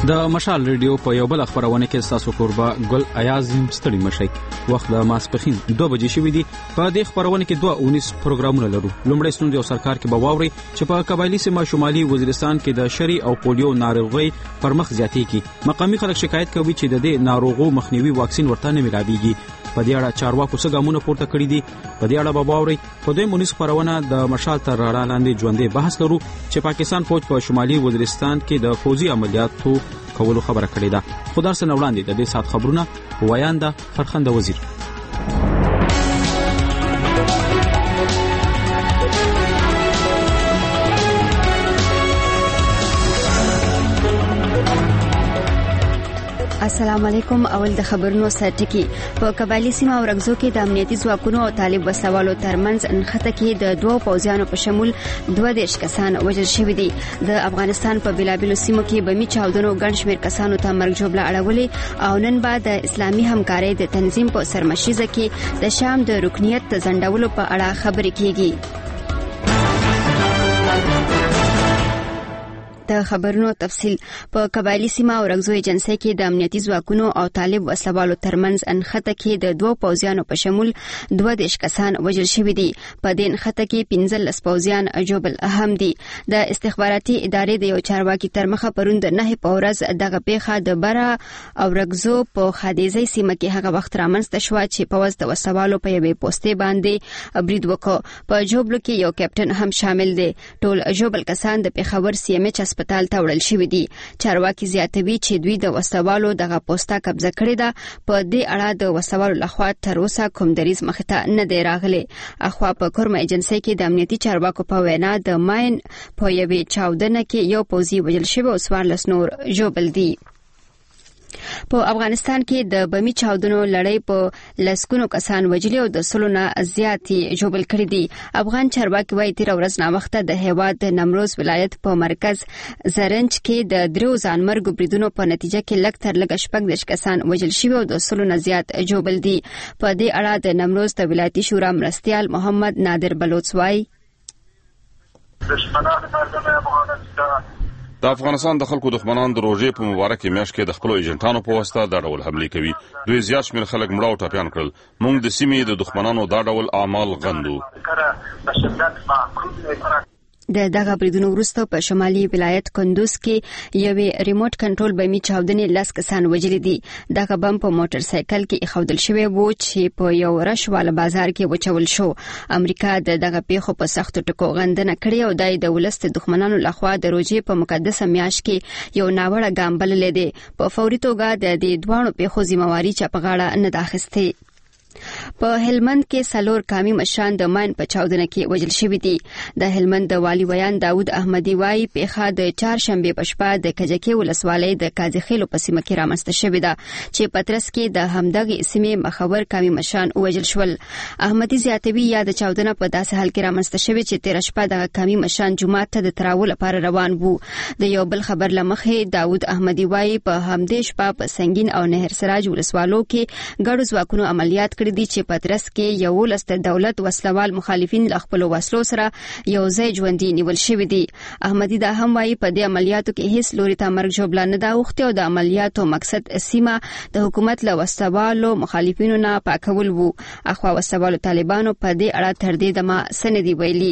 د مشال ریډیو په یو بل خبرونه کې تاسو قربا ګل ایازم ستړي مشي وخت د ماسپخین 2 بجې شوې دي. په دې خبرونه کې 219 پروګرامونه لرو. لومړی ستونزې او سرکار کې بواوري چې په قبایلی سیمه شمالي وزیرستان کې د شری او پولیو ناروغي پر مخ زیاتې کی. مقامی خلک شکایت کوي چې د دې ناروغو مخنیوي واکسین ورته نه ملابيږي. په دې اړه چارواکو څه ګامونه پورته کړی دي. په دې اړه بواوري په دې مونږ خبرونه د مشال تر رڼا لاندې ژوندې بحث لرو چې پاکستان فوج په شمالي وزیرستان کې د فوزي عملیاتو کولو خبره کړې ده. خو درس نه وړاندې د دې سات خبرونه وایاندا فرخنده وزیر. السلام علیکم. اول د خبرونو سرټکی. په قبایلی سیمه ورغزو کې د امنیتي ځواکونو او طالب وسوالو ترمنځ انخته کې د دوه پوځیانو په شمول 22 کسان وژل شوي دي. د افغانستان په بلابلو سیمو کې بمی چاودنو ګڼ شمېر کسانو ته مرګ ژوبله اړولې او نن بعد د اسلامي همکارۍ د تنظیم په سرمشیزه کې د شام د رکنیت ځنډولو په اړه خبرې کیږي. د خبرونو تفصیل. په قبایلی سیمه ورغزو ایجنسی کې د امنیتي ځواکونو او طالب وسوالو ترمنځ انخته کې د دوه پوځیانو په شمول 22 کسان وژل شوي دي. په دې انخته کې 15 پوځیان جوبل اهم دي. د استخباراتي ادارې د یو چارواکي تر مخه پرون د 9 په ورځ دغه پیښه د بره او ورغزو په خادیزي سیمه کې هغه وخت رامنځته شو چې پوځ د وسوالو په یوې پوسټې باندې برید وکړ. په جوبلو کې یو کیپټن هم شامل دی. ټول جوبل کسان د پیښور سی ام ایچ هسپتال ته وړل شوي دي. چارواکي زیاتوي چې دوی د وسوالو دغه پوسټه قبضه کړې ده. په دې اړه د وسوالو لخوا تر اوسه کوم دریځ مخې ته نه دی راغلی. اخوا په کورما ایجنسی کې د امنیتي چارواکو په وینا د ماین په یوې چاودنه کې یو پوځي وژل شوی او 14 نور ژوبل دي. په افغانستان کې د بمی چاودنو لړۍ په لسګونو کسان وژلي او د سلونه زیاتې ژوبل کړي دي. افغان چارواکي وايي تیر ورځ ناوخته د هیواد د نمروز ولایت په مرکز زرنج کې د درو ځانمرګو بریدونو په نتیجه کې لږ تر لږه 14 کسان وژل شوي او د سلونه زیات ژوبل دي. په دې اړه د نمروز د ولایتي شورا مرستیال محمد نادر بلوچ وايي د افغانستان د خلکو دښمنان د روژې په مبارکه میاشت کې د خپل ایجنټانو په واسطه دا ډول حمله کوي. دوی زیات شمېر خلک مړه او ټپيان کړل. موږ د سیمې د دښمنانو دا ډول اعمال غندو. د دغه بریدونو وروسته په شمالي ولایت کندوز کې یوې ریموټ کنټرول بمي چاودنې 10 کسان وژلي دي. دغه بم په موټر سایکل کې ایښودل شوی و چې په یو رشواله بازار کې وچول شو. امریکا دغه پیښو په سختو ټکو غندنه کړې او د ولست دښمنانو لخوا د روژې په مقدسه میاشت کې یو ناوړه ګام بللی دی. په فوري توګه د دې دوانو پیښو ذمہواري چا په غاړه نه ده اخیستې. په هلمند کې سلور کامي مشران د ماین په چاودنه کې وژل شوي دي. د هلمند د والي ویان داود احمدي وايي پیښه د چهارشنبه په شپه د کجکي ولسوالۍ د کاځخیلو په سیمه کې رامنځته شوې ده چې پترس کې د همدغه سیمې مخور کامي مشران وژل شول. احمدي زیاتوي یا د چاودنه په داسې حال کې رامنځته شوې چې تیر شپه د کامي مشران جمعه ته د تراول لپاره روان وو. د یو بل خبر لمخې داود احمدي وايي په همدې شپه په سنگین او نهر سراج ولسوالو کې ګډو ځواکونو عملیات دي چې پترس کې یو لست دولت وسلوال مخالفین ل خپل وسلو سره یو ځای ژوندۍ نیول شوی دي. احمدي دا هم وايي په دې عملیاتو کې هیڅ لوري ته مرګ ژوبله نه دا اوخته او د عملیاتو مقصد سیمه د حکومت له وسلوالو مخالفینو نه پاکول وو. اخوا وسلوالو طالبانو په دې اړه تر دې دمه سندي ویلي.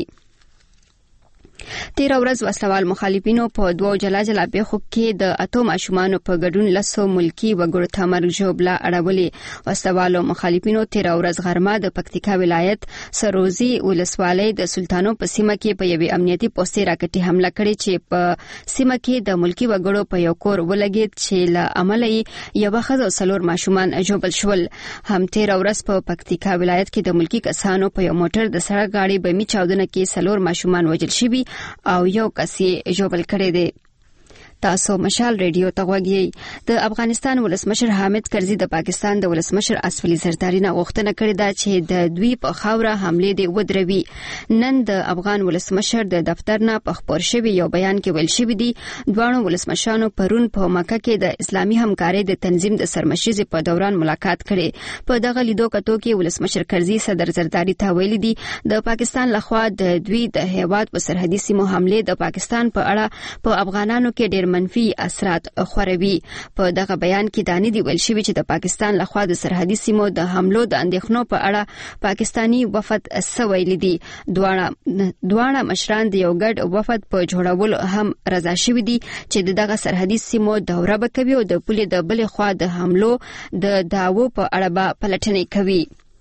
تیر ورځ وسلوال مخالفینو په دوه جلا جلا پیښو کې د اتو ماشومانو په ګډون لسو ملکی وګړو ته مرګ ژوبله اړولې. وسلوالو مخالفینو تیر ورځ غرمه د پکتیکا ولایت سروزي ولسوالۍ د سلطانو په سیمه کې په یوې امنیتي پوسټې راکټي حمله کړې چې په سیمه کې د ملکی وګړو په یو کور ولګید چې له عمله یو ښځه او سلور ماشومان ژوبل شول. هم تیر ورځ په پکتیکا ولایت کې د ملکی کسانو په یو موټر د سړک غاړې بمي چاودنه کې سلور ماشومان وژل شوي او یو کس یې ژوبل کړی دی. تاسو مشال ریډیو ته غوږی. د افغانستان ولسمشر حامد کرزي د پاکستان د ولسمشر اسف علي زرداری نه غوښتنه کړې ده چې د دوی په خاوره حمله دی ودروي. نن د افغان ولسمشر د دفتر نه په خبر شوی یو بیان کې ویل شوی دی دوه ولسمشرانو پرون په مکه کې د اسلامي همکارۍ د تنظیم د سرمشیزې په دوران ملاقات کړي. په دغه لیدو کتو کې ولسمشر کرزي صدر زرداری ته ویلي دي د پاکستان لخوا د دوی د هیواد په سرحدي سیمو حمله د پاکستان په اړه په افغانانو کې ډېر منفي اثرات خوروي. په دغه بیان کې دا نه دی ویل شوی چې د پاکستان لخوا د سرحدي سیمو د حملو د اندېښنو په اړه پاکستانی وفد سویل دي. دواړه مشران د یو ګډ وفد په جوړولو هم رضا شوي دي چې دغه سرحدي سیمو دوره به کوي او د پولې د بلې خوا د حملو د داوو په اړه به پلټنې کوي.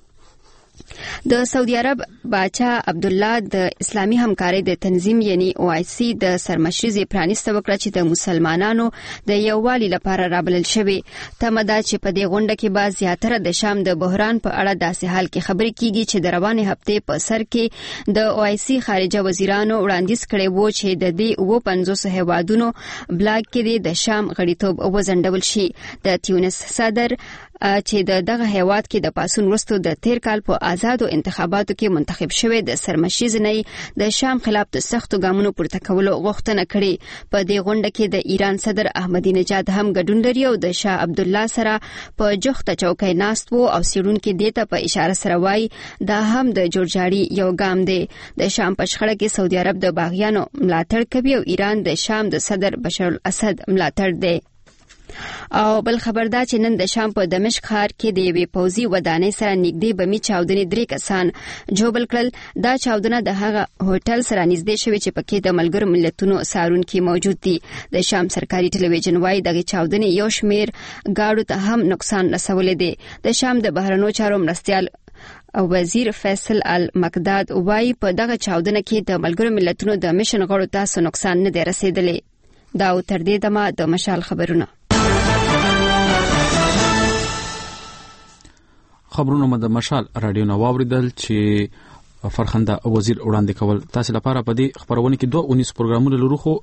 د سعودي عرب باچا عبد الله د اسلامي همکارۍ د تنظیم یعنی OIC د سرمشري پرانیسته وکړه چې د مسلمانانو د یووالي لپاره رابلل شوی. تمدا چې په دې غونډه کې به زیاتره د شام د بحران په اړه داسې حال کې خبرې کیږي چې د روانې هفته په سر کې د OIC خارجه وزیرانو وړاندیز کړی وو چې د دې 50 هیوادونو بلاک کې د شام غړیتوب وزندول شي. د تیونس صدر چې دغه هیواد کې د پاسون وروسته د تیر کال په آزادو انتخاباتو کې منتخب شوی د سرمشري ځنۍ د شام خلاف د سختو ګامونو پورته کولو غوښتنه کړې. په دې غونډه کې د ایران صدر احمدی نژاد هم ګډون لري او د شاه عبد الله سره په جوخته چوکۍ ناست وو او سیړونکو دیته په اشاره سره وایي دا هم د جوړجاړي یو ګام دی. د شام په شخړه کې سعودي عرب د باغیانو ملاتړ کوي او ایران د شام د صدر بشار الاسد ملاتړ دی. او بل خبر دا چې نن د شام په دمشق ښار کې د یوې پوځي ودانۍ سره نږدې بمي چاودنې 3 کسان جوبل کړل. دا چاودنه د هغه هوټل سره نږدې شوې چې پکې د ملګرو ملتونو سارونکي موجود دي. د شام سرکاري ټلویزیون وايي دغه چاودنې یو شمیر گاډو ته هم نقصان رسولې دي. د شام د بهرنیو چارو مرستیال او وزیر فیصل المقداد وايي په دغه چاودنه کې د ملګرو ملتونو د میشن غړو ته نقصان نه دی رسیدلی. دا تر دې دمه د مشال خبرونه. خبرونه مده مشال رادیو نو واوریدل چې فرخنده وزیر وړاندې کول. تاسو لپاره په دې خبرونه کې 2 پروګرامونه لرو خو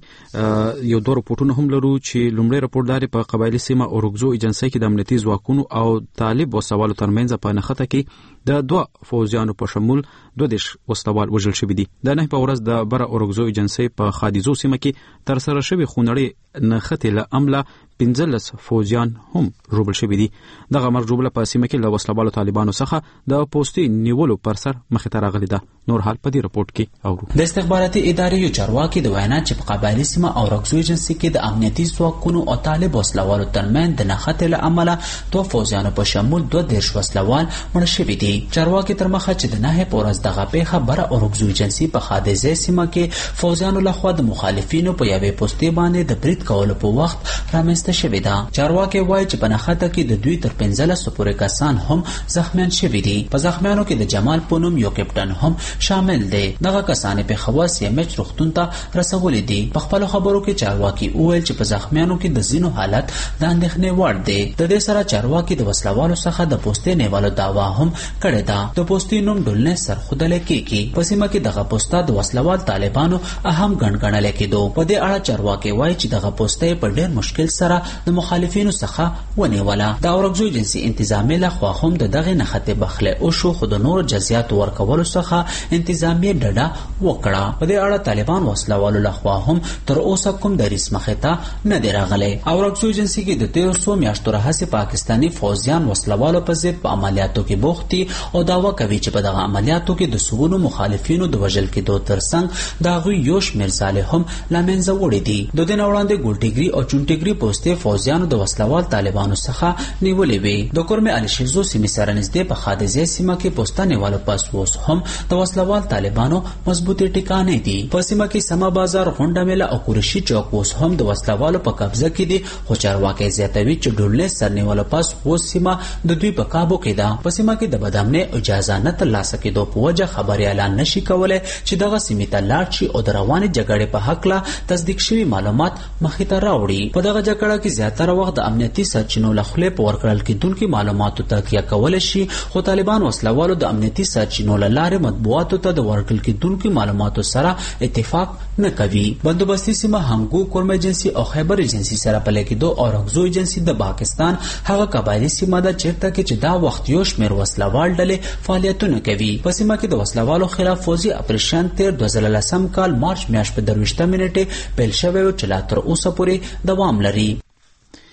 لومړی یو 2 رپورټونه هم لرو چې لومړی رپورټدار په قبایلی سیمه اورګزو ایجنسی کې د امنیتي ځواکونو او طالب وسوالو ترمنځ په نخته کې د 2 فوجیانو په شمول 2 وسوال وژل شوی دي. د نه په ورځ د بر اورګزو ایجنسی په خادیزو سیمه کې تر سره شوی خونړی نخته له عمله 15 فوجیان هم روبل شوی دي. دغه مرجوبله په سیمه کې له وسلوالو طالبانو څخه د پوسټي نیولو پر سر مخې ته راغلی ده. نور حال په دې رپورت کې اورو. د استخباراتي ادارې یو چارواکي د وینا چې په قبایلی سیمه او اورګزو ایجنسی کې د امنیتي ځواکونو او طالب وسلوالو ترمنځ د نخته له عمله 2 فوجیانو په شمول 2 وسلوال مړ شوي دي. چارواکي تر مخه چې د نه په ورځ دغه پیښه بره اورګزو ایجنسی په خادیزه سیمه کې فوجیانو لخوا د مخالفینو په یوې پوسټي باندې د برید کولو په وخت رامنځته شوی ده. چارواکي وایي چې په نخته کې د دوی تر 15 پورې کسان هم زخمیان شوي دي. په زخمیانو کې د جمال پونم یو کپټن هم شامل دی. دغه کسان په خواص یې مچ روغتون ته رسولې دي. په خپل خبرو کې چارواکي وویل چې په زخمیانو کې د زینو حالت د اندېښنې وړ دی. د دې سره چارواکي د وسلوالو څخه د پوسټې نیولو دعوا هم کړې ده. د پوسټې نوم ډولنه سرخودل کېږي. په سیمه کې دغه پوسټه د وسلوال طالبانو اهم ګڼل کېدو. په دې اړه چارواکي وایي چې دغه پوسټه په ډېر مشکل سره د مخالفینو څخه ونیوله. د اورګزو ایجنسی انتظامیه لخوا هم دغه نخته بخله او شو خود نور جزئیات ورکول څخه انتظامیه ډډه وکړه. په دې اړه طالبان وسلوالو لخوا هم تر اوسه کوم دریس مخه ته نه دی راغلی. اورګزو ایجنسی کې د 1300 میاشتو راهیسې پاکستانی فوجیان وسلوالو په ضد په عملیاتو کې بوختي او داوا کوي چې په دغه عملیاتو کې د سګونو مخالفینو د وژل کېدو ترڅنګ دا غوي یو شمېر ځاله هم لامنځه وړي دي. د دې وړاندې ګولټیګری او چونټیګری پوسټې فوجیانو د وسلوال طالبانو څخه نیولې وي. د کورمه علي شیزو سیمه سره نږدې په خادیزه سیمه کې پوسټه نیولو پاس اوس هم د وسلوال طالبانو مضبوطی ټکانې دي. په سیمه کې سما بازار غونډه مله او قریشي چوک اوس هم د وسلوالو په قبضه کې دي. خو چارواکي زیاتوي چې ډولنه سر نیولو پاس اوس سیمه د دوی په قابو کې ده. په سیمه کې د بدامنه اجازه نه ترلاسه کېدو په وجه خبري اعلان نشي کولای چې دغه سیمه ته لاړ شي او د روانې جګړې په حق لا تصدیق شوی معلومات مخې ته راوړي. په دغه جګړه کې زیاتره وخت د امنیتي سرچینو لخوا په ورکړل کېدونکو معلوماتو تکیه کول شي. خو طالبان وسلوالو د امنیتي سرچینو لاره مطبوعاتو ته د ورکړل کېدونکو معلوماتو سره اتفاق نه کوي. بندوبستي سیمه همګو کورم ایجنسی او خیبر ایجنسی سره په لیکدو او اورګزو ایجنسی د پاکستان هغه قبایلی سیمه ده چیرته کې چې دا وخت یو شمېر وسلوال ډلې فعالیتونه کوي. په سیمه کې د وسلوالو خلاف فوجي اپریشن 2013 کال مارچ میاشت په 23 منټه پیل شوی او چې لا تر اوسه پورې دوام لري.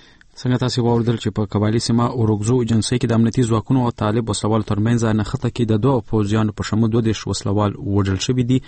څنګه تاسو واوردل چې په قبایلی سیمه اورګزو ایجنسی کې د امنیتي ځواکونو او طالب وسلوال ترمنځ نښته کې د دوه پوځیانو په شمول 2 وسلوال وژل شوي دي.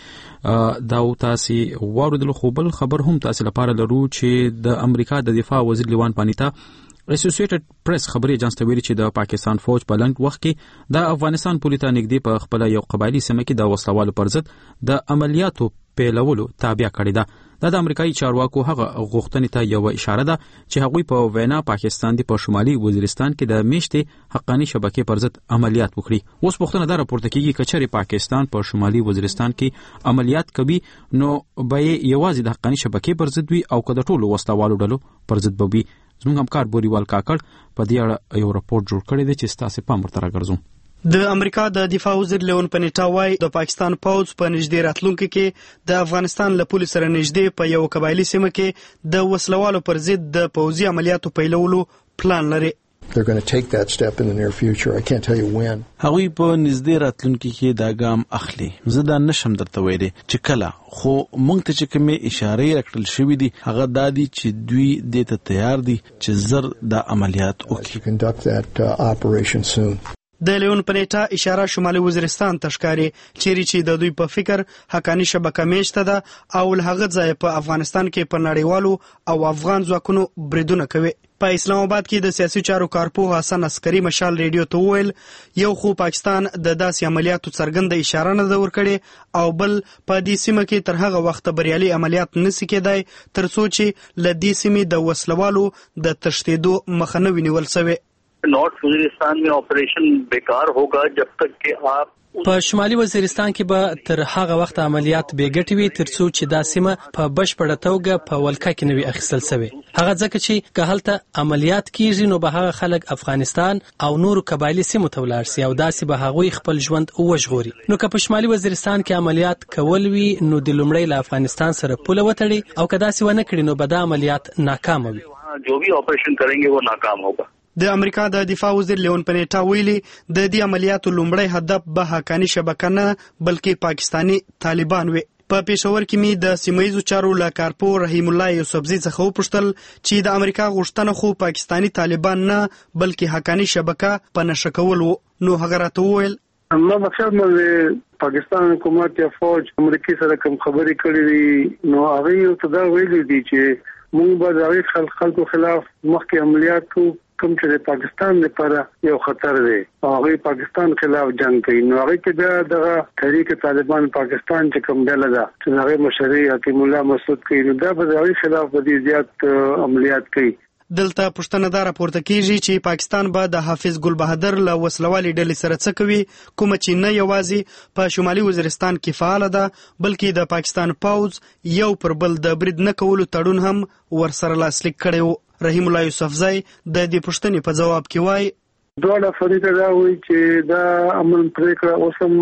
دا تاسو واوردل خو بل خبر هم تاسو لپاره لرو چې د امریکا د دفاع وزیر لیوان پانیتا اسوسییټډ پریس خبري اجنس ته ویلي چې د پاکستان فوج په لنډ وخت کې د افغانستان پولیسو نږدې په خپل یو قبایلی سیمه کې د وسلوالو پر ضد د عملیاتو پیلولو تابع کړی ده. دا د امریکایي چارواکو هغه غوښتنې ته یو اشاره ده چې هغوی په وینا پاکستان د شمالي وزیرستان کې د میشتې حقانی شبکې پر ضد عملیات وکړي. اوس پوښتنه دا راپورته کیږي چې چېرې پاکستان په شمالي وزیرستان کې عملیات کوي نو به یوازې د حقانی شبکې پر ضد وي او که د ټولو وسلوالو ډلو پر ضد به وي. زموږ همکار بوریوال کاکړ په دې اړه یو راپور جوړ کړی دی چې ستاسو پام ورته راګرځوم. د امریکا د دفاع وزیر لیون پنیټا وايي د پاکستان پوځ په نږدې راتلونکو کې د افغانستان له پولیسو سره نږدې په یو قبایلی سیمه کې د وسلوالو پر ضد د پوځي عملیاتو پیلولو پلان لري. They're going to take that step in the near future. I can't tell you when. هغوی په نږدې راتلونکو کې دا ګام اخلي. زه دا نشم درته ویلي چې کله، خو موږ ته چې کومې اشارې راکړل شوې دي هغه دا دي چې دوی دې ته تیار دي چې زر دا عملیات وکړي. Conduct that operation soon. د لیون پنیټا اشاره شمالي وزیرستان تشکاري چیرې چې د دوی په فکر حقانی شبکه میشته ده او له هغه ځای په افغانستان کې په نړیوالو او افغان ځواکونو بریدونه کوي. په اسلام آباد کې د سیاسي چارو کارپوه حسن عسکري مشال ریډیو ته وویل یو خو پاکستان د داسې عملیاتو څرګنده اشاره نه ده ورکړې او بل په دې سیمه کې تر هغه وخت بریالي عملیات نشي کېدای تر څو چې له دې سیمې د وسلوالو د تښتېدو مخه نه ونیول شوی. نارث وزیرستان میں آپریشن بیکار ہوگا جب تک کہ آپ په شمالي وزیرستان کې به تر هغه وخت عملیات بې ګټې وي تر څو چې دا سیمه په بشپړه توګه په ولکه کې نه وي اخیستل شوې. هغه ځکه چې که هلته عملیات کیږي نو به هغه خلک افغانستان او نورو قبایلی سیمو ته ولاړ شي او داسې به هغوی خپل ژوند وژغوري. نو که په شمالي وزیرستان کې عملیات کول وي نو د لومړی له افغانستان سره پوله وتړي او که داسې ونه کړي نو به دا عملیات ناکامه وي. جو بھی آپریشن کریں گے وہ ناکام ہوگا. د امریکا د دفاع وزیر لیون پنیټا ویلي د دې عملیاتو لومړی هدف به حقانی شبکه نه بلکې پاکستانی طالبان وي. په پېښور کې می د سیمایي چارو له کارپوه رحیم الله یوسفزي څخه وپوښتل چې د امریکا غوښتنه خو پاکستانی طالبان نه بلکې حقانی شبکه په نشه کول وو. نو هغه راته وویل ما مقصد مې پاکستان حکومت یا فوج امریکای سره کوم خبرې کړې دي نو هغه یو څه دا ویلي دي چې موږ به د هغې خلکو خلاف مخکې عملیات کوو کوم چې د پاکستان لپاره یو خطر دی او هغه پاکستان خلاف جنگ کوي. نو هغه کې دغه تحریک طالبان پاکستان چې کوم ډله ده چې هغه مشري حکیم الله مسعود کوي نو دا به د هغې خلاف به زیات عملیات کوي. دلته پښتنه دا راپورته کیږي چې پاکستان به د حافظ ګل بهادر له وسلوالي ډلې سره څه کوي کوم چې نه یوازې په شمالي وزیرستان کې فعال ده بلکې د پاکستان پوځ یو پر بل د برید نه کولو تړون هم ورسره لاسلیک کړی وو. رحیم الله یوسفزی د دې پوښتنې په جواب کې وایي دواړه فریقه دا وایي چې دا امن پریکړه اوس هم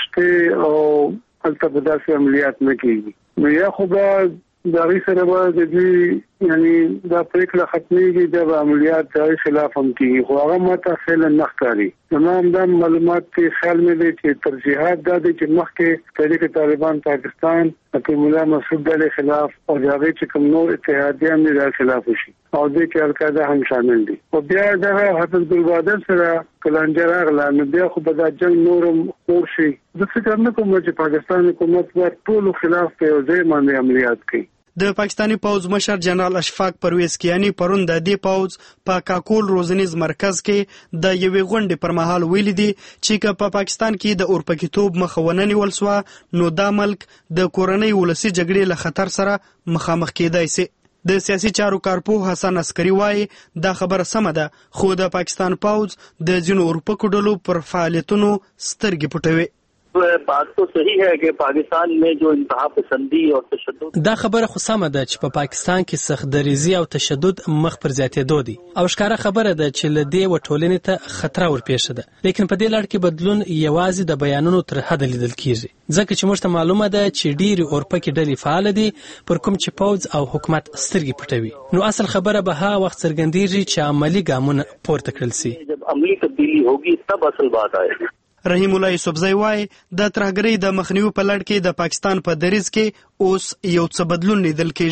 شته او هلته به داسې عملیات نه کېږي. نو یا خو به د هغې سره به د دوی یعنی دا پریکړه ختمېږي دا به عملیات د هغې خلاف هم کېږي خو هغه ماته فعلا نه ښکاري. زما همدا معلومات کې خیال مې دی چې ترجیحات دا دی چې مخکې تحریک طالبان پاکستان حکیم الله مسعود ډلې خلاف او د هغې چې کوم نور اتحادیان دي د خلاف وشي او دې کې القاعده هم شامل دي. او بیا دغه حافظ ګل بهادر سره کلانجه راغله نو بیا خو به دا جنګ نور هم خور شي. زه فکر نه کوم چې پاکستان حکومت به ټولو خلاف په یو ځای باندې عملیات کوي. د پاکستانی پوځ مشر جنرال اشفاق پرویز کیانی پرون د دې پوځ په کاکول روزنیز مرکز کې د یوې غونډې پر مهال ویلي دي چې په پاکستان کې د اورپکیتوب مخه ونه نیول سوه نو دا ملک د کورنۍ ولسي جګړې له خطر سره مخامخ کېدای شي. د سیاسي چارو کارپوه حسن عسکري وایي دا خبره سمه ده خو د پاکستان پوځ د ځینو اورپکو ډلو پر فعالیتونو سترګې پټوي. بات تو صحیح ہے کہ پاکستان میں جو انتہا پسندی اور تشدد دا خبره خو سمه ده چې په پاکستان کې سخت دریزي او تشدد مخ پر زیاتېدو دي او ښکاره خبره ده چې له دې وټولنې ته خطر ورپېښه ده لیکن په دې لړ کې بدلون یوازې د بیانونو تر حده لیدل کیږي ځکه چې موږ ته معلومه ده چې ډېرې اورپکې ډلې فعال دي پر کوم چې پوځ او حکومت سترګې پټوي. نو اصل خبره به هغه وخت څرګندېږي چې عملي ګامونه پورته کړل شي. جب عملی تبدیلی ہوگی تب اصل بات آئے. رحیم الله یوسفزی وایي د ترهګرۍ د مخنیوي په لړ کې د پاکستان په دریځ کې اوس یو څه بدلون لیدل کېږي.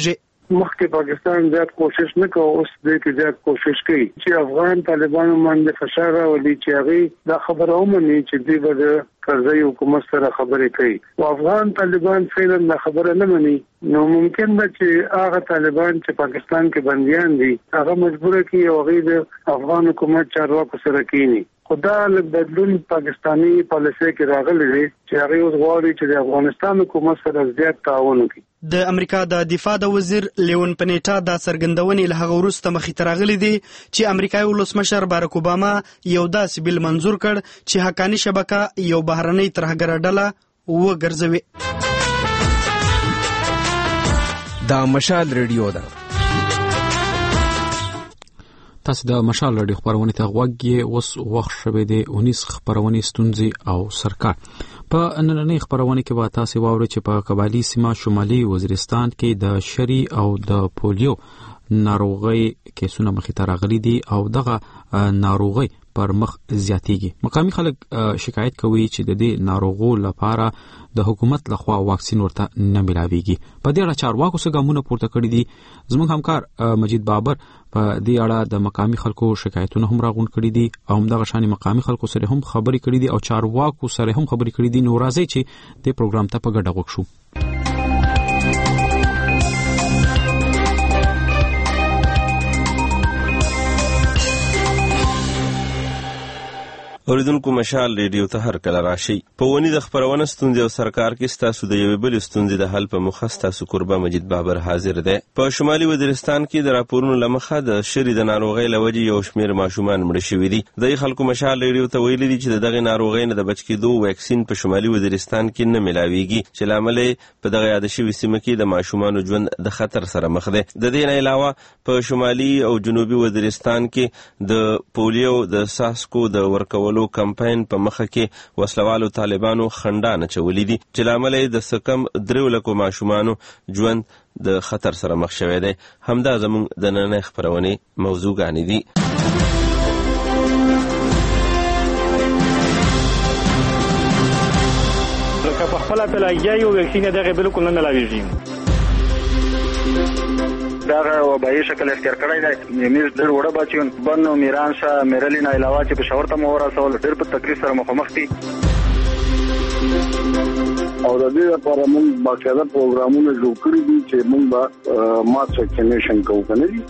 مخکې پاکستان زیات کوشش نه کوي، اوس دې زیات کوشش کوي چې افغان طالبانو باندې فشار راولي چې هغه دا خبره ومني چې دوی به کرزی حکومت سره خبرې کوي او افغان طالبان فعلا دا خبره نه مني. نو ممکن ده چې هغه طالبان چې پاکستان کې بنديان دي هغه مجبور کړي او هغه د افغان حکومت چارواکو سره کینی. خدا لږ بدلون پاکستانی پالیسي کې راغلی دی چې هغه اوس غواړي چې د افغانستان حکومت سره زیات تعاون وکړي. د امریکا د دفاع د وزیر لیون پنیټا د څرګندونې له هغه وروسته مخې ته راغلی دی چې امریکایي ولسمشر باراک اوباما یو داسې بیل منظور کړ چې حقاني شبکه یو بهرنۍ ترهګره ډله وګرځوي. دا مشال ریډیو ده. تاسو د مشال رادیو خبرونه ته غوږی اوس وخت شوه د 19 خبرونه ستونزې او سرکار. په نننۍ خبرونه کې به تاسو واورئ چې په قبایلی سیمه شمالي وزیرستان کې د شری او د پولیو ناروغي کیسونه مخې ته راغلي دي او دغه ناروغي پر مخ زیاتېږي. مقامي خلک شکایت کوي چې د دې ناروغو لپاره د حکومت لخوا واکسین ورته نه ملاويږي. په دې اړه چارواکو څه ګامونه پورته کړي دي. زموږ همکار مجید بابر په دې اړه د مقامي خلکو شکایتونه هم راغون کړي دي او همدغه شان مقامي خلکو سره هم خبرې کړي دي او چارواکو سره هم خبرې کړي دي. نو راځي چې د پروګرام ته په ګډه وښو. اوریدونکو مشال ریډیو ته هر کله راشي. په ونی د خبرونه ستونزې او سرکار کې ستاسو د یوې بل ستونزې د حل په مخه ستاسو قربا مجید بابر حاضر دی. په شمالي وزیرستان کې د راپورونو لمخه د شری د ناروغۍ لوجې یو شمېر ماشومان مړه شوي دي. د خلکو مشال ریډیو ته ویلي دي چې دغه ناروغۍ نه د بچ کېدو واکسین په شمالي وزیرستان کې نه ملاويږي چې لامل په دغه یاد شوی سیمه کې د ماشومانو ژوند د خطر سره مخ دی. د دې نه علاوه په شمالي او جنوبي وزیرستان کې د پولیو د ساسکو د ورکولو کمپاین په مخه کې وسلوالو طالبانو خندانه چولې دي چې لامل د سکم 3 لکو ماشومانو ژوند د خطر سره مخ شوی دی. همدا زموږ د نن خبرونه موضوعګانې دي. لکه په خپل پلاګیا یو ویکسین دغه بالکل نه ملاویږي. دا وبایي شکل اختیار کړی دی. میز ډېر وړه بچیون بنو میران شاه میرلین علاوه چې په شاور ته مو ورسول ډېر په تکلیف سره مخامخ دي. او د دې لپاره موږ باقاعده پروګرامونه جوړ کړی دي چې موږ به ماس ویکسینیشن کوو کنه دي.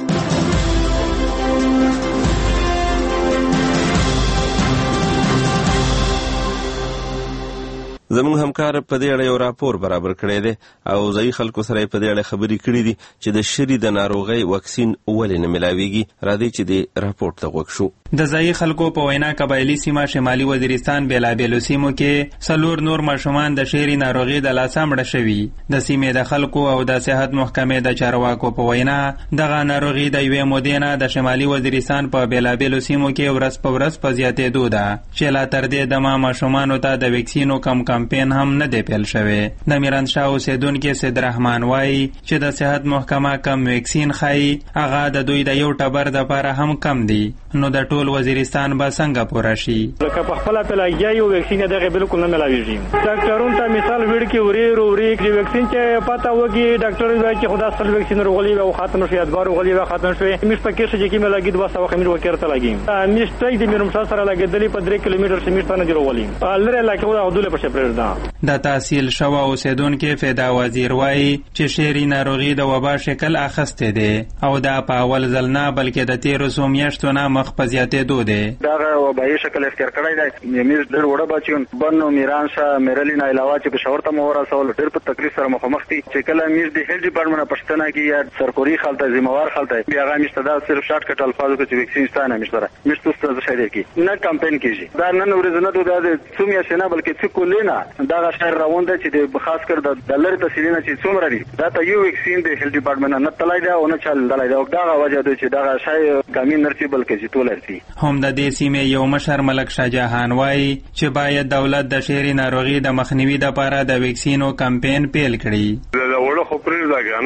زموږ همکار په دې اړه یو راپور برابر کړی دی او ځای خلکو سره په دې اړه خبرې کړې دي چې د شری د ناروغۍ واکسین ولې نه ملاويږي. راځي چې د راپورټ ته وښو. د ځای خلکو په وینا قبایلی سیمه شمالي وزیرستان بیلابیلو سیمو کې څلور نور ماشومان د شری ناروغي د لاسه مړه شوي. د سیمې د خلکو او د صحت محکمې د چارواکو په وینا دغه ناروغي د یوې مودې نه د شمالي وزیرستان په بیلابیلو سیمو کې ورځ په ورځ په زیاتېدو ده چې لا تر دې دمه ماشومانو ته د ویکسینو کمپاین هم نه دی پیل شوی. د میرانشاه اوسیدونکو سید رحمان وایي چې د صحت محکمه کم ویکسین خایي هغه د دوی د یو ټبر د لپاره هم کم دی. نو د ټول وزیرستان به څنګه پوره شي؟ لکه په خپل پلاګیا یو ویکسین دغه بالکل نه ملاویږي. ډاکټرون ته مثال وړ کې وري چې ویکسین چې پتا وږي ډاکټر وايي چې خدا سره ویکسین ورغلی او ختم شي ادبار ورغلی او ختم شي. مش پکې چې کې ملاګي د واسه وخت مې وکړته لګي. مش ټیک د میرمشاه سره لګیدلی په 3 کیلومتر سیمه نه جوړولې. لره لکه دا حدود په شپږ د تحصیل شوه اوسیدونکو فدا وزیر وایي چې شری ناروغي د وبا شکل اخسته ده او دا په اول ځل نه بلکې د 13 میاشتو نه مخ په زیاتېدو ده. دا وبایي شکل اختیار کړی دی. میز ډېر وړه بچیون بنو میران شاه میرلین علاوه چې په شاور ته مو ورسول ډېر په تکلیف سره مخامخ دي چې کله میز د هیلث ډپارټمنټ پښتنه کې یا سرکوري خلته ذمہوار خلته بیا هغه مستدا صرف شارټ کټ الفاظو کې ویکسین ستانه مشتره مستو څه شي دی کې نه کمپاین کیږي. دا نن ورځ نه د څومیا سینا بلکې څه کولینا دا شهر روان دی چې د خاص کر د لری تحصیلونه چې څومره دي دا ته یو ویکسین د هیلث ډپارټمنټ نه تلای دا او نه چل دلای دا دا وجه ده چې دا شای کمی نرسي بلکې چې تولرسي. هم د دې سیمې یو مشر ملک شاه جهان وایي چې باید دولت د شری ناروغي د مخنیوي لپاره د ویکسینو کمپاین پیل کړي. دا وړه خو پرې دا کنه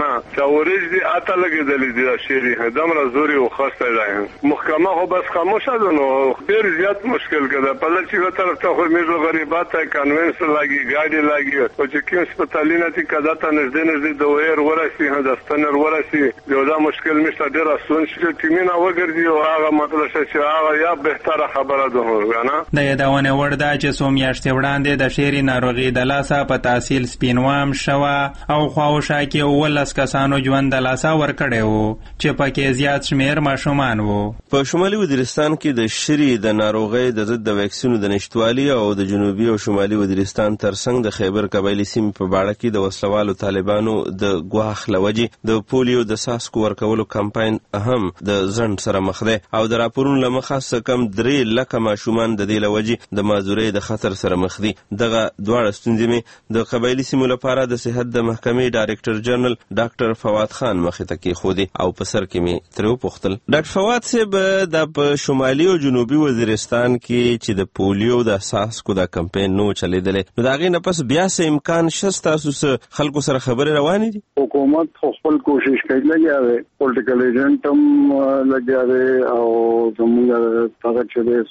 چاورج دي اته لګیدلې دي شيري دمر زوري او خاصه ده محکمه خو بس خاموشه ده نو ډیر زیات مشکل کده په لچې طرف ته خو میزو غریبات کنوینس لاګي ګاډي لاګي او چې کوم سپټالینه تی کدا ته نږدې د ویر ورسي هدستنر ورسي یو دا مشکل مشته ډیر اسون چې تیمینا وګرځي او هغه مطلب چې هغه یا بهتره خبره ده نه د یادونه ورده چې سومیاشتې وړاندې د شيري ناروغي د لاسه په تحصیل سپینوام شوا او خواوشا کې ولس کسانو ژوند د لاسه ورکړي وو چې پکې زیات شمیر ماشومان وو. په شمالي وزیرستان کې د شری د ناروغي د ضد د ویکسینو د نشټوالي او د جنوبي او شمالي وزیرستان ترڅنګ د خیبر قبایلی سیمې په باړه کې د وسلوالو طالبانو د ګواښ لوجي د پولیو د ساسکو ورکولو کمپاین اهم د ځند سره مخ ده او د راپورونو لمخه کم 3 لک ماشومان د دې لوجي د مازوري د خطر سره مخ دي. دغه دواړه ستونزې د قبایلی سیمو لپاره د صحت د محکمې ډایرکټر جنرال ډاکټر فواد خان مخې ته کې خودي او په سر کې می تر وپختل. ډاکټر فواد صاحب د شمالي او جنوبي وزیرستان کې چې د پولیو د ساسکو د کمپاین نو چلیدلې نو دا غي نه پس بیا سه امکان شسته تاسو خلکو سره خبره روانې دي. حکومت خپل کوشش کوي لګیا دی پولیټیکل ایجنټ هم لګیا دی او زموږ هغه چې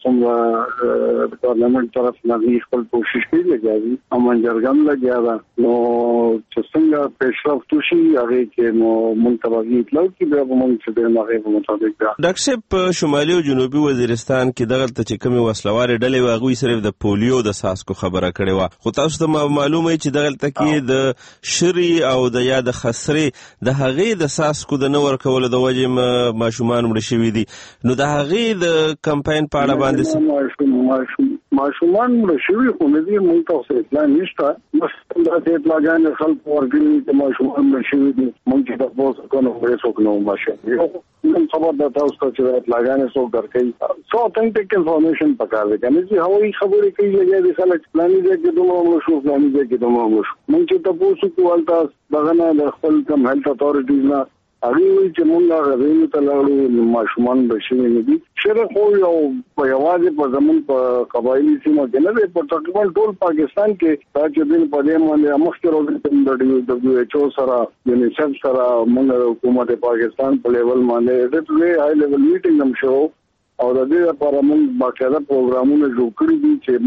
څنګه پارلیمنت طرف نه خپل کوشش کوي لګیا دی امن جرګم لګیا دا نو چې څنګه پیشرفت وشي هغه کې نو منتبهي اطلاع کی به موږ چې د هغه په مطابق ډاکټر صاحب شمالي او جنوبي وزیرستان کې دغه چې کومه وسلوال ډلې واغوي صرف د پولیو د ساسکو خبره کړې و خو تاسو ته معلومه چې دغه تکي د شری او د یاد خسري د هغې د ساسکو د نور کول د وجه ماشومان مړ شوي دي نو د هغې د کمپاین په اړه باندې ماشومان مړ شوي خو نه دي موږ ته اطلاع نشته بس دا اطلاعات خلک ورګري چې ماشومان مړ شوي دي موږ چې تاسو کوو نو څوک نو ماشومان نن خبر د تاسو ته چې اطلاعات څوک درکې سو اتنټیک انفارمیشن پکار دی کنه چې هوایي خبرې کوي لګي د خلک پلاني دی کې دومره شو پلاني دی کې دومره شو موږ چې تاسو کوالتا دغه د خپل کم هیلث اتورټیز نه هغه وی چې موږ غوښتل ته لاړو ماشومان بشي نه دي شره خو یو په یوازې په زمون په قبایلی سیمه کې نه دی په تقریبا ټول پاکستان کې دا چې دین په دې باندې مخکې روزي د WHO سره یونیسف سره موږ حکومت پاکستان په لیول باندې د ټولې هاي لیول میټینګ هم شو او د دې لپاره موږ باقاعده پروګرامونه جوړ کړی دي چې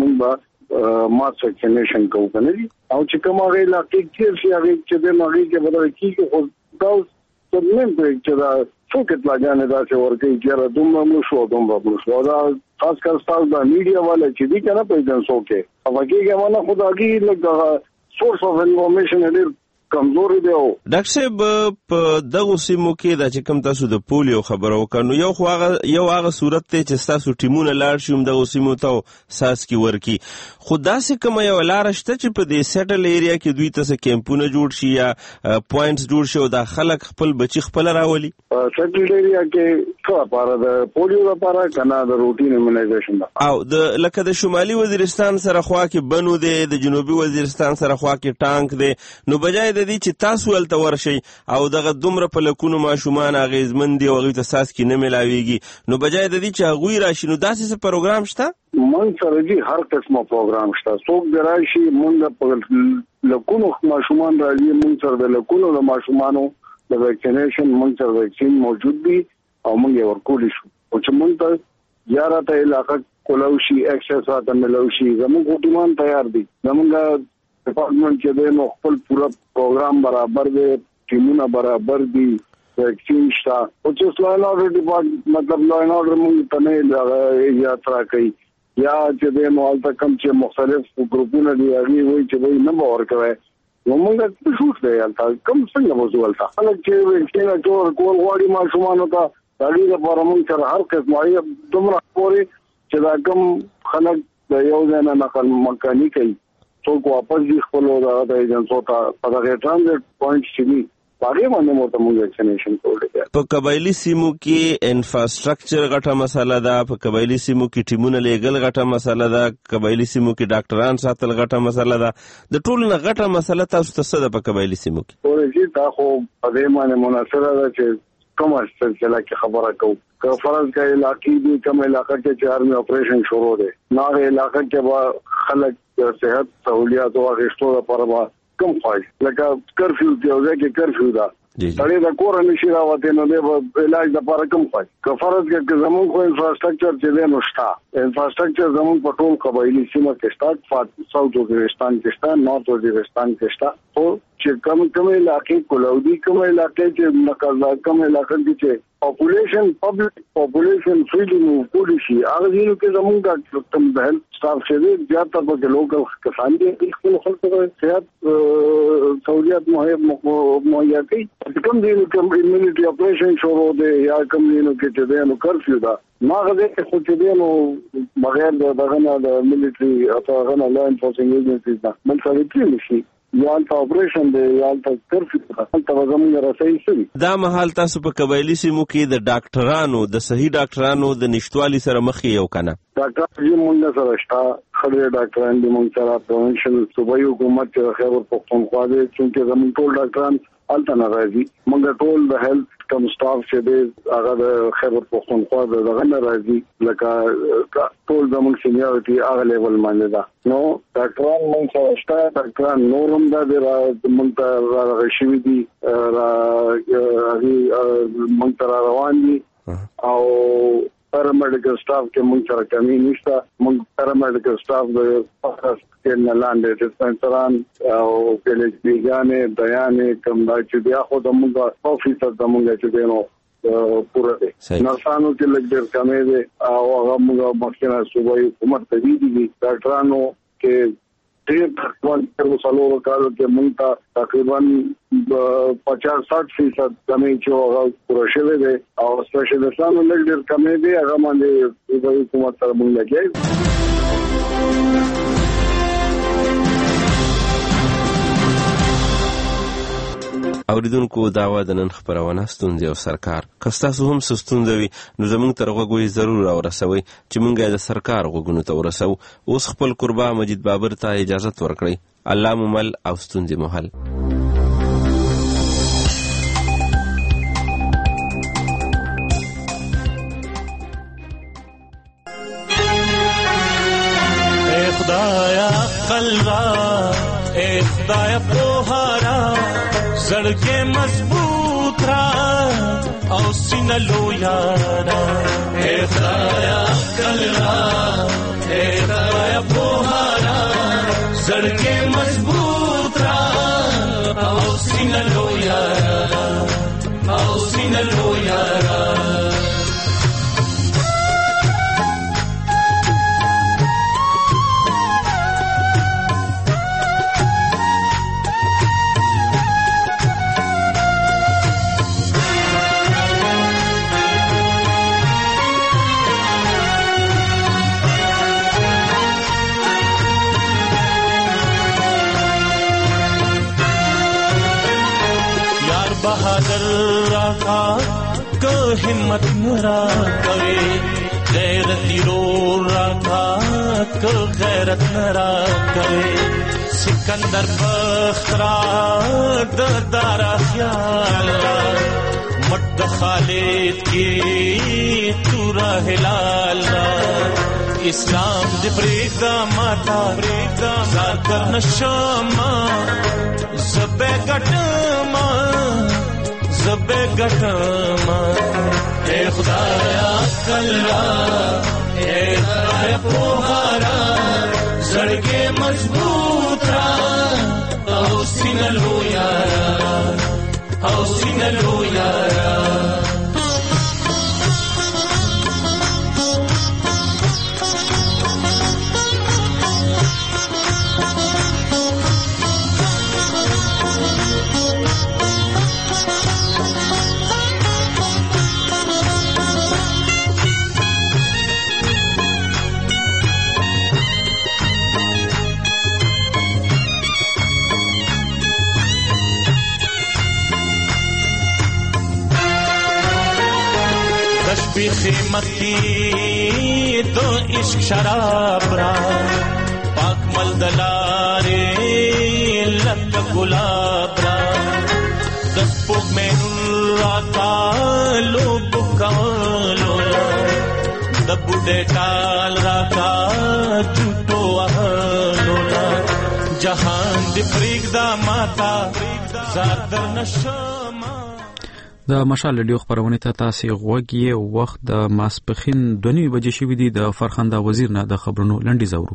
موږ ماس ویکسینیشن کوو کنه او چې کومه علاقې کې چې هغه چې د مغرب کې بدل کیږي خو دا څنګه چې دا څوک اطلاعات دا چې ورته چې دومره شو دا خاص کر تاسو د میډیا والے چې دي کنه په دې څوک هغه کې مانه خدایي لږه سورس اف انفارمیشن ډېر کمزوري دی. ډاکټر صاحب په دغه سیمو کې د چې کوم تاسو د پولیو خبرو وکړو یو هغه صورت ته چې تاسو ټیمونه لاړ شوم دغه سیمو ته ساس کی ورکی خدا سي کوم یو لار شته چې په دې سیټل ایریا کې دوی ته کیمپونه جوړ شي یا پوینټس جوړ شي او د خلک خپل بچي خپل راولي سیټل ایریا کې څه لپاره د پولیو لپاره کنه د روټین ایمونایزیشن او د لکه د شمالي وزیرستان سره خوا کې بنو دی د جنوبي وزیرستان سره خوا کې ټانک دی نو بجای دي چې تاسو ولته ورشي او دغه دومره په لکونو ماشومان اغیزمن دي او غوي ته ساس کې نه ملاويږي نو بجای د دې چې غوي راشي نو داسې څه پروګرام شته مونږ سره دي هر قسمه پروګرام شته څوک درایشي مونږ په لکونو ماشومان راځي مونږ سره د لکونو د ماشومانو د ویکسینیشن مونږ سره ویکسین موجود دي او مونږ ورکول شو او چې مونږ ته یاره علاقه کولوشي ایکسس راته ملوشي زموږ ټیمان تیار دي زموږ ډپارټمنٹ کې د نو خپل پورا پروګرام برابر دی ټیمونه برابر دي ویکسین شته او چې لاین اورډر ډپارټمنټ مطلب لاین اورډر موږ ته نه یاترا کوي یا چې د نو الته کم چې مختلف ګروپونه دي هغه وایي چې دوی نه باور کوي نو موږ ته شوټ دی الته کم څنګه موضوع الته خلک چې ویکسین ټول کول غواړي ماشومان ته دغه لپاره موږ سره هر قسمه دومره پوري چې دا کم خلک د یو ځای نه نقل مکانی کوي څوک واپس دي خپل د ایجنسو ته په دغه ټرانزیت پوینټ شي باغې باندې مو ته موږ ویکسینیشن کوو. په قبایلی سیمو کې انفراستراکچر غټه مسله ده په قبایلی سیمو کې ټیمونه لګل غټه مسله ده قبایلی سیمو کې ډاکټران ساتل غټه مسله ده د ټولو نه غټه مسله تاسو ته څه ده په قبایلی سیمو کې ورته دا خو په دې باندې مناسبه ده چې کومه سلسله کې خبره کوو که فرض کړئ علاقې دي کوم علاقې کې چې آرمي اپریشن شروع دي نو هغه علاقې کې به خلک د صحت سہولیات او غشتو لپاره کوم فایل لکه کرفیو دی او ځکه کرفیو دا سړی د کور نشي راوته نو د علاج لپاره کوم پای که فرض کې زموږ خو انفراستراکچر چې دی نو شته انفراستراکچر زموږ په ټول قبایلی سیمه کې شته ساوث وزیرستان کې شته نارث وزیرستان کې شته خو چې کوم علاقې کولودي کوم علاقې چې نقضا کوم علاقې کې پاپولیشن پبلک پاپولیشن فریډم پالیسی هغه ځینو کې زموږ د کم د هیلث سټاف چې زیاته په لوکل کسان دي خپل خلکو ته صحت سہولیات مهیا کوي کوم ځینو کې امیونټي اپریشن شروع دي یا کوم ځینو کې چې د نو کرفیو دا ماغه دې خو چې دی نو بغیر دغه نه د ملټري او هغه نه لا انفورسینګ ایجنسیز دا منځلې نشي یا تا اپریشن دی یا تا کرفیو ته زموږ رسېږي شي دا مهال تاسو په قبایلی سیمو کې د ډاکټرانو د صحیح ډاکټرانو د نشټوالي سره مخ یو کنه ډاکټر یې مونږ سره شته خبره ډاکټران دې مونږ سره پروینشل صوبایي حکومت خیبر پختونخوا دې چې زموږ ټول ډاکټران الته ناراضي مونږ ټول د هیلث کم سټاف چې دې هغه د خیبر پختونخوا دغه ناراضي لکه ټول زموږ سینیورټي هغه لیول باندې دا نو ډاکټران مونږ سره شته ډاکټران نورم دا مونږ ته راغشي دي مونږ ته روان دي او پیرامیډیکل سټاف کې مونږ سره کمی نشته مونږ پیرامیډیکل سټاف د پاس کې نه لاندې ډسپنسران او کلیج بیګانې بیانې کوم دا چې بیا خو د مونږ افیسر د مونږ چې دینو پوره دي نرسانو کې لږ ډېر کمی دي او هغه مونږ مخکنه صوبایي حکومت ته دي ډاکټرانو کې ډېر تقریبا څلور کالو کې مونږ ته تقریبا 50-60% کمی چې هغه پوره شوی دی او سپیشلیستانو لږ ډېر کمی دي هغه باندې صوبایي حکومت سره مونږ لګي اوریدونکو داوا د نن خبرونه ستوندې او سرکار کستاسو هم ستوندوي نو زموږ تر غوږوي ضرور اورسوي چې مونږه د سرکار غوږونو ته ورسو اوس خپل قربا مجید بابر ته اجازه ورکړي الله ممل او ستوندې محل خدایا قلبا اے خدایا پوهارا زړګې مضبوط را او سینه لویا را اے خدایا قلبا اے خدایا پوهارا زړګې مضبوط را او سینه لویا را او سینه لویا را बहादुर रखा को हिम्मत नरा करे गैरती रो रखा को गैरत नरा करे सिकंदर बख्तरा दारा ख्याल मट खालिद की तूरा हिलाल इस्लाम दे ब्रेदा माता ब्रेदा जाकर नशमा ज़बे गटमा ज़बे गटमा ए खुदाया कल्ला ए खुदाया पोहारा ज़ड़के मजबूत रा औ सिनलो यारा औ सिनलो यारा खिदमत की तो इश्क शराब रा पाक मलदलारे लग गुलाब रा दस्पुक में राता लोग कालोला दबुडे काल राता झूठो आहलोला जहान दी फ्रीक दा माता ज़ादर नशमा د مشال رادیو خبرونه ته تاسو غوږی وخت د ماسپخین 2:30 بجې شوې دي. د فرخنده وزیر نه د خبرونو لنډیز اورو.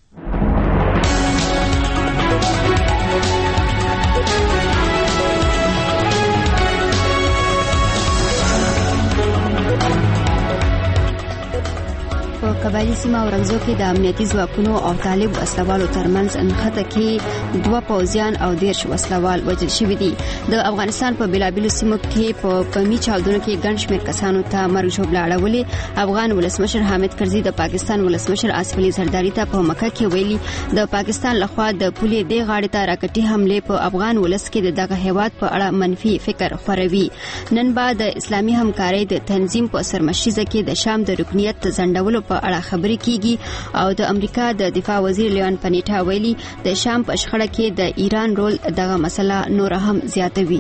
قبایلی سیمه او رمزو کې د امنیتي ځواکونو او طالب وسلوالو ترمنځ انخته کې 2 پوځیان او 10 وسلوال وژل شوي دي. د افغانستان په بلابلو سیمو کې په قومي چاودنو کې ګڼ شمېر کسانو ته مرګ ژوبله اړولې. افغان ولسمشر حامد کرزي د پاکستان ولسمشر اسف علي زرداري ته په مکه کې ویلي د پاکستان لخوا د پولې د غاړې ته راکټي حمله په افغان ولس کې دغه هیواد په اړه منفي فکر خوروي. نن بعد د اسلامي همکارۍ د تنظیم په سرمشریزه کې د شام د رکنیت ځنډولو په اړه خبرې کیږي او د امریکا د دفاع وزیر لیون پنیټا ویلي د شام په شخړه کې د ایران رول دغه مسله نور هم زیاتوي.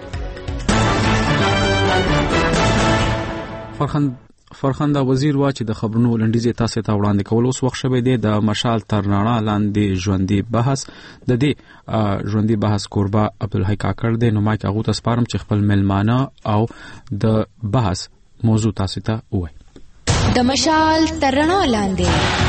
فرخنده وزیر وا چې د خبرونو لنډیز تاسو ته وړاندې کول اوس وخت شوه دی د مشال ترناړه لاندې ژوندۍ بحث د دې ژوندۍ بحث کوربه عبدالحی کاکړ دی. نو ما کې هغه تاسو چې خپل ملمانه او د بحث موضوع تاسو ته وایي. د مشال ترناړه لاندې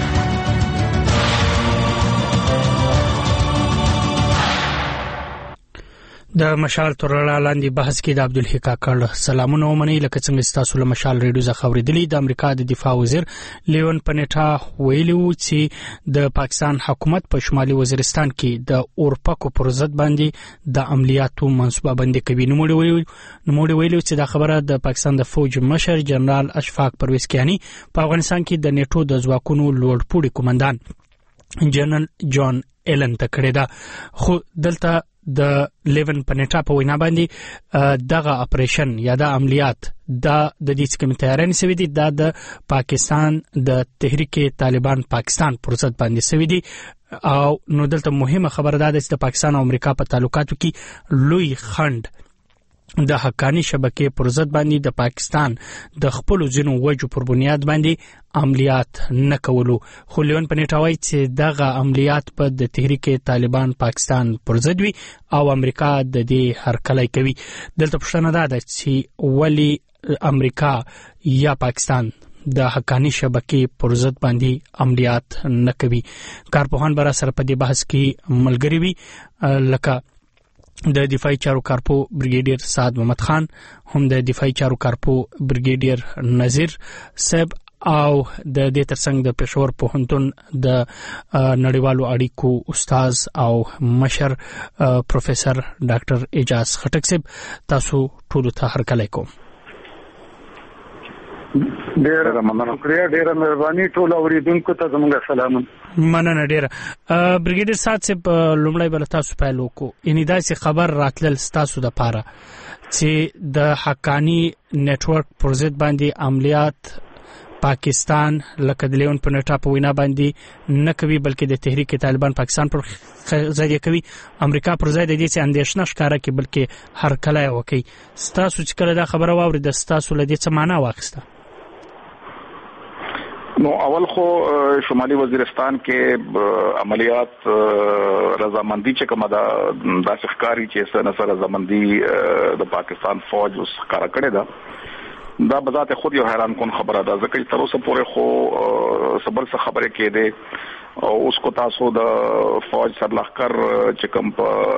د مشال ترناړه لاندې بحث کې د عبدالحی کاکړ سلامونه ومني. لکه څنګه تاسو له مشال ریډیو څخه اوریدلی د امریکا د دفاع وزیر لیون پنیټا ویلي و چې د پاکستان حکومت په شمالي وزیرستان کې د اورپکو پر ضد باندې د عملیاتو منصوبه بندي کوي. نوموړي ویلي چې دا خبره د پاکستان د فوج مشر جنرال اشفاق پرویز کیانی په افغانستان کې د نیټو د ځواکونو لوړپوړي قومندان جنرال جان ایلن ته کړې ده. خو دلته د لیون پنیټا په وینا باندې دغه اپریشن یا د عملیات د دې څخه تیارین سوي دي د پاکستان د تحریک طالبان پاکستان پر ضد باندې سوي دي. او نو دلته مهمه خبره ده چې د پاکستان او امریکا په تعلقاتو کې لوی خند د حقانی شبکې پر ضد باندې د پاکستان د خپل ځینو وجو پر بنیاد باندې عملیات نه کولو. خو لیون پنیټا وایي چې دغه عملیات په د تحریک طالبان پاکستان پر ضد وي او امریکا د دې هرکلی کوي. دلته پوښتنه ده چې ولی امریکا یا پاکستان د حقانی شبکې پر ضد باندې عملیات نه کوي. کارپوهان برا سره په دې بحث کې ملګری وي لکه د دفاعي چارو کارپو بریګیډیر سعد محمد خان، هم د دفاعي چارو کارپو بریګیډیر نذیر صاحب او د دې ترڅنګ د پېښور پوهنتون د نړیوالو اړیکو استاد او مشر پروفیسور ډاکټر اجاز خټک صاحب. تاسو ټول ته هرکلی کوم. ډیره مهرباني ټول اوریدونکو ته زموږ سلام. مننه ډیره. بریګیډیر سات صاحب لومړی بل تاسو پیل وکړو. ان داسې خبر راتلل تاسو د پاره چې د حقانی نتورک پر ضد باندې عملیات پاکستان لکه د لیون پنیټا په وینا باندې نه کوي بلکې د تحریک طالبان پاکستان پر ځای کوي. امریکا پر ځای د دې څخه اندېښنه ښکاره کوي بلکې هرکلی وکړي. تاسو چې کله دا خبره واورئ د تاسو له دې څه معنا واخیسته؟ نو اول خو شمالي وزیرستان کې عملیات رضامندي چې کومه دا ښکاری چې سره رضامندي د پاکستان فوج اوس ښکارا کړې ده، دا بذات خود یو حیران کن خبره ده ځکه چې تر اوسه پورې خو صبر څخه خبره کېده او اوس کو تاسو د فوج سرلښکر چې کوم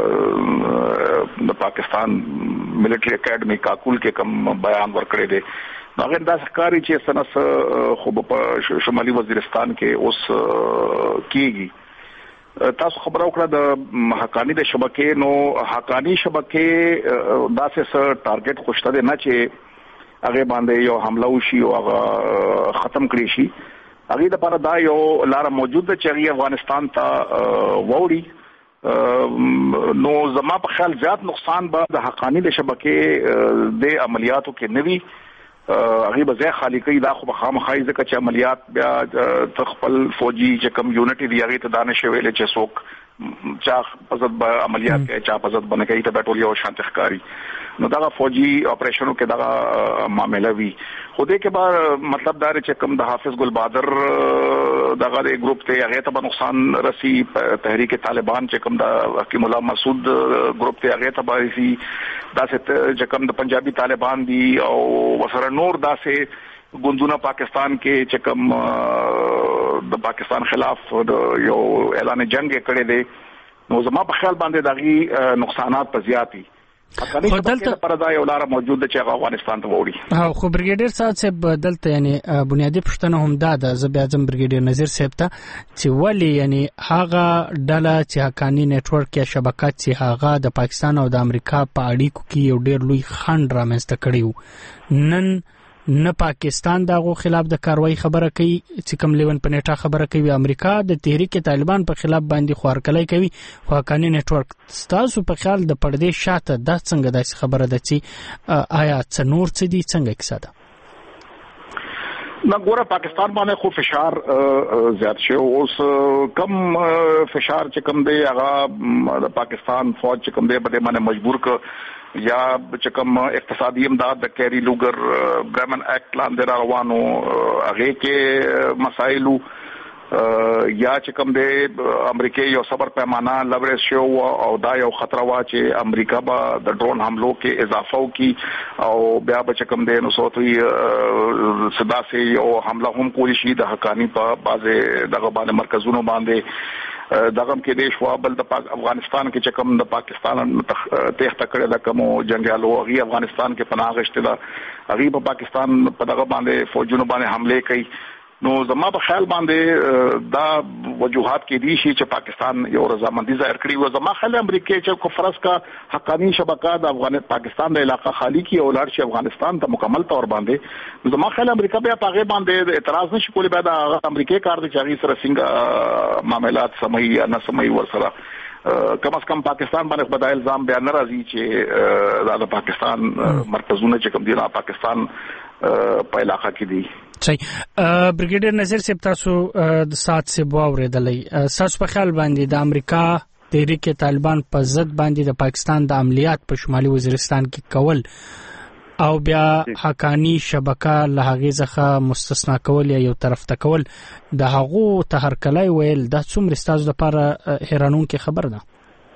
د پاکستان ملټری اکیډمي کاکول کې کوم بیان ورکړی دی هغه د ښکاری چې سنس خو په شمالي وزیرستان کې اوس کېږي. تاسو خبرو کړه د حقانی د شبکې، نو حقانی شبکې داسې ټارګټ خوشته ده نه چې هغه باندې یو حمله وشي او هغه ختم کړي شي. هغه د لپاره دا یو لار موجود ده چې افغانستان ته ووري. نو زما په خیال زیات نقصان به د حقانی د شبکې د عملیاتو کې نوي هغه به ځای خالی کوي. دا خو خامخای ځکه چې عملیات بیا خپل فوجي چې کوم یونټي دی هغه ته دانش ویلې چې څوک چا پزد به عملیات کوي چا پزد باندې کوي ته ټول یو شانت ښکاری. نو دا فوجي اپریشنو کې دا معاملې وی خو دې کې به مطلب دا چې کوم د حافظ ګل بادر دغه ګروپ ته هغه ته نقصان رسی، تحریک طالبان چې کوم د حکیم الله مسعود ګروپ ته هغه ته رسی، داسې چې کوم د پنجابي طالبان دي او وسره نور داسې ګوندونه پاکستان کې چې کوم د پاکستان خلاف یو اعلان جنگ کړي دي، نو زما په خیال باندې دغه نقصانات په زیاتی خو دلته پردا یو لار موجود ده چې افغانستان ته ووري. خو بریګیډر صاحب دلته یعنی بنیادی پښتنه هم ده زبې اعظم بریګیډر نذیر صاحب ته چې ولی یعنی هغه ډله چې حقانی نتورک یا شبکات چې هغه د پاکستان او د امریکا په اړیکو کې یو ډیر لوی خنډ رامنځته کړی و، نن نه پاکستان دغه خلاف د کاروایی خبره کوي چې کوم لیون پنيټا خبره کوي، امریکا د تحریک طالبان په خلاف باندې خوارکلای کوي، خو حقانی نتورک تاسو په خیال د پردې شاته د څنګه داسې خبره ده چې آیا څ نور څه دي څنګه کیسه ده؟ نګوره پاکستان باندې خو فشار زیات شو، اوس کم فشار چې کوم دی هغه د پاکستان فوج چې کوم دی په دې باندې مجبور ک یا چې کوم اقتصادي امداد د کیری لوګر برمن اکټ لاندې روانو هغه کې مسایلو یا چې کوم دی امریکای یو صبر پیمانه لورس شو او دا یو خطر وا چې امریکا به د ډرون حملو کې اضافه وکي او بیا به چې کوم دی نو صوتي صدا سي یو حمله هم کولی شي د حقانی په بازه دغه باندې مرکزونو باندې دغه کې دیش وا بل د افغانستان کې چې کوم د پاکستان تخت کړه د کوم جنگیالو هغه افغانستان کې پناه غشته ده، هغه په پاکستان په دغه باندې فوجونو باندې حمله کوي، نو زما په خیال باندې دا وجوهات کې دي چې پاکستان یو رضامندي ظاهر کړي و. زما خیال امریکای چې کو فرض کا حقانی شبکه د پاکستان د علاقې خالی کی او لار شي افغانستان ته مکمل تور باندې، زما خیال امریکا بیا پاغه باندې اعتراض نشي کولی، بیا د امریکای کار د چاري سره څنګه معاملات سمي یا نه سمي ورسره کم از کم پاکستان باندې بدایل الزام بیان ناراضي چې د پاکستان مرکزونه چې کوم دي نه پاکستان په علاقه کې دي. صحیح. بریګیډر نذیر صاحب تاسو د سات سے واوریدلې تاسو په خیال باندې د امریکا تحریک طالبان په ضد باندې د پاکستان د عملیات په شمالي وزیرستان کې کول او بیا حقانی شبکه له هغه څخه مستثنا کول یا یو طرف ته کول د هغو تهرکلای ویل د څومره ستاسو لپاره حیرانون کې خبر ده؟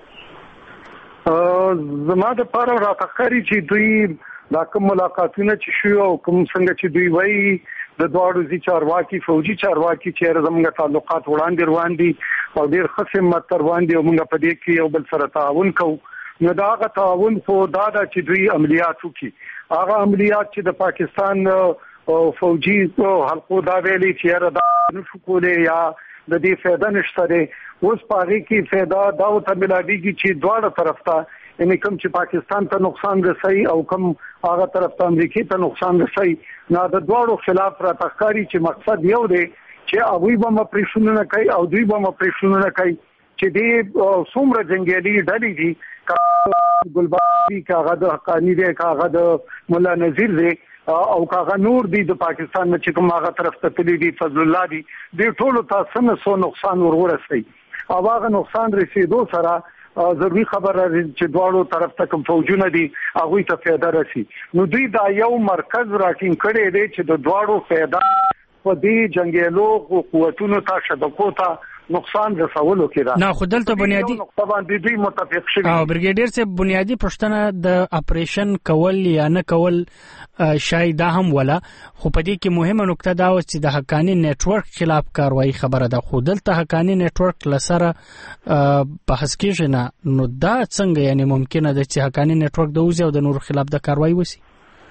زما د لپاره راټکري چې دوی دا کوم ملاقاتونه چې شو او کوم څنګه چې دوی وایي د دوړو زی چارواکي فوجي چارواکي چې زموږ تعلقات وړاندې روان دي او ډېر ښه سمت روان دي او موږ په دې کې یو بل سره تعاون کوو، نو دا غا تعاون خو دا چې دوی عملیات وکړي، هغه عملیات چې د پاکستان فوجي حلقو دا ویلي چې را د نشو کولې یا د دې فایده نشته ده، اوس پاره کې فایده دا ته ملابيږي چې دواړه طرف ته یعنی کوم چې پاکستان ته نقصان رسي او کوم هغه طرف ته امریکای ته نقصان رسي، نه د دواړو خلاف را تخکاری چې مقصد یو دی چې هغه به مپریشونه نه کوي او دوی به مپریشونه نه کوي چې دې څومره جنگیالي ډلې دي ګلباري کاغه د حقانی دی کاغه د مولا نذیر دی او کاغه نور دی د پاکستان چې کوم هغه طرف ته تللی دی فضل الله دی د ټولو تاسو نه سو نقصان ورورسي او هغه نقصان رسیدو سره ضروري خبره چې دواړو طرف ته کوم فوجونه دي هغه ته فایده رسي، نو دوی دا یو مرکز راټینګ کړي دی چې د دواړو فایده په دې جنگیالو قوتونو ته شبکو ته نقصان رسولو کې ده. نه خو دلته بنیادی باندې دوی متفق شوي او بریګیډر صاحب بنیادی پښتنه د اپریشن کول یا نه کول شاید دا هم ولا، خو په دې کې مهمه نکته دا و چې د حقانی نتورک خلاف کاروایی خبره ده، خو دلته حقانی نتورک لسره بحث کېږي نه، نو دا څنګه یعنی ممکنه ده چې حقانی نتورک د اوزي او د نور خلاف د کاروایی وسی؟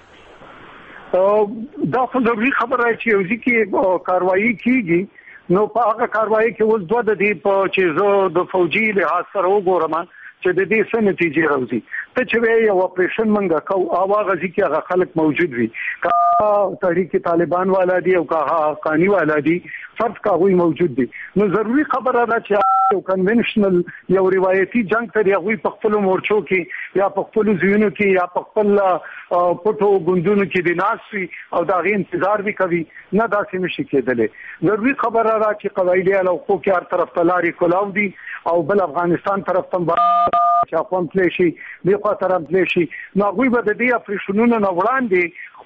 دا خو ضروري خبره چې اوزي کې کاروایی کیږي، نو په هغه کاروایی کې اوس دوه د دې په چې زه د فوجي لحاظ سره وګورم چې د دې څه نتیجې راوځي، ته چې یو اپریشن منګه کو او هغه ځکه هغه خلک موجود وي کا تحریک طالبان والا دي او کا حقانی والا دي فرض کا وی موجود دي، نو ضروری خبره ده چې یو کنونشنل یو روایتي جنگ ته یو په خپل مورچو کې یا په خپل ځینو کې یا په خپل پټو ګوندونو کې د ناسي او دا غي انتظار به کوي، نه دا څه نشي کېدلی. ضروری خبره ده چې قبایلی علاقو کې هر طرف تلاري کولاو دي او بل افغانستان طرف ته چې اقوام تلشي دی خو طرف تلشي، نو غوي به د دې اپریشنونو نه وړاندې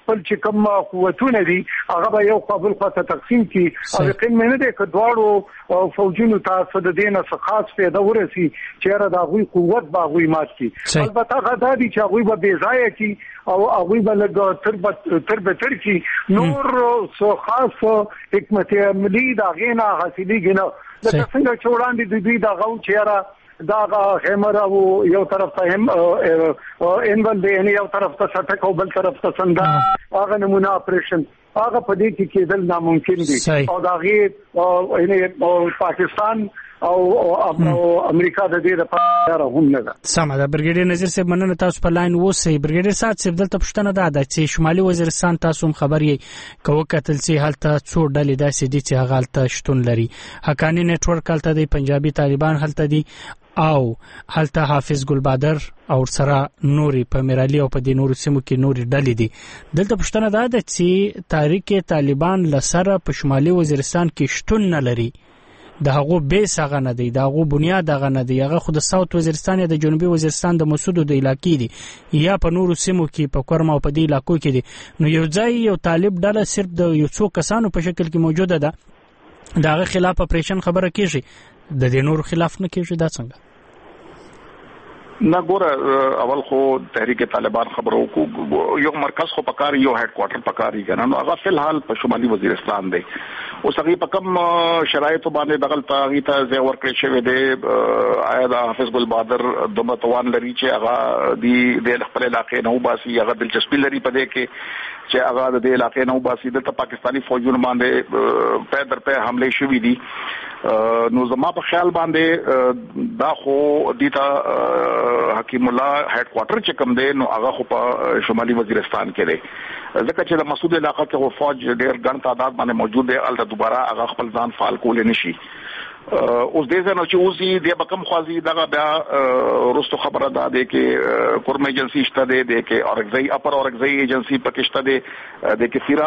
خپل چې کوم قوتونه دي هغه به یو قابل خاصه تقسیم کی او یقین مې نه دی چې دواړو فوجونو تاسو د دینه څخه خاص پیدا ورسي چې را د غوي قوت باغوي مات کی البته غدا دي چې غوي به بیزای کی او هغه به له تر کی نور سو خاص حکمت عملی دا غینا حاصلېږي نه د څنګه چوڑان دي دوی دا غو چیرې دا خیمر او یو طرف ته هم انول دی یو طرف ته سټک او بل طرف ته څنګه هغه نمونه اپریشن هغه په دې کې کېدل ناممکن دي او دا غي پاکستان او امریکا د دې لپاره هم نه ده. سم ده. برګیډیر نذیر صاحب مننه تاسو په لاین ووسئ. برګیډیر صاحب دلته پښتنه ده چې شمالي وزیرستان تاسو هم خبر یې کوو کتل چې هلته څو ډلې داسې دي چې هغه هلته شتون لري. حقانی نتورک هلته دی، پنجابي طالبان هلته دي او هلته حافظ ګلبادر او سره نوري په میرالي او په دې نورو سیمو کې نوري ډلې دي. دلته پښتنه ده چې تحریک طالبان لسره په شمالي وزیرستان کې شتون نه لري. د هغه بیس هغه نه دی، د هغه بنیاد هغه نه دی، هغه خود ساوث وزیرستان یا د جنوبي وزیرستان د مسعود د علاقې دی یا په نورو سیمو کې په کورما او په دې علاقو کې دي. نو یو ځای یو طالب ډله صرف د یو څو کسانو په شکل کې موجوده ده، دغه خلاف اپریشن خبره کیږي، د دې نور خلاف نه کیږي. دا څنګه؟ نه ګوره اول خو تحریک طالبان خبرو کو یو مرکز خو پکاري، یو هډ کوارټر پکاري کنه. نو هغه فلحال په شمالي وزیرستان دی. اوس هغه په کوم شرایط باندې دغل تاغي ته زه ورکړی شوی دی. آیا د حافظ ګلبادر د متوان لري چې هغه د خپل علاقې نه وباسي، هغه دلچسپي لري په دې کې چې هغه د علاقې نه وباسي. د پاکستاني فوجونو باندې په در په حمله شوې دي. نو زما په خیال باندې دا خو دیتا حکیم الله هډ کوارټر چې کوم دی نو هغه خو په شمالي وزیرستان کې دی، ځکه چې د مسعود علاقې کې فوج ډېر ګڼ تعداد باندې موجود دی. الته دوباره هغه خپل ځان فعال کول نشي. اوس دې ځنه چې اوسي د بکم خوازي دغه بیا رستو خبره ده د کې کورم ایجنسی شته ده د کې اورګزای اپر اورګزای ایجنسی پکشته ده د کې فیرا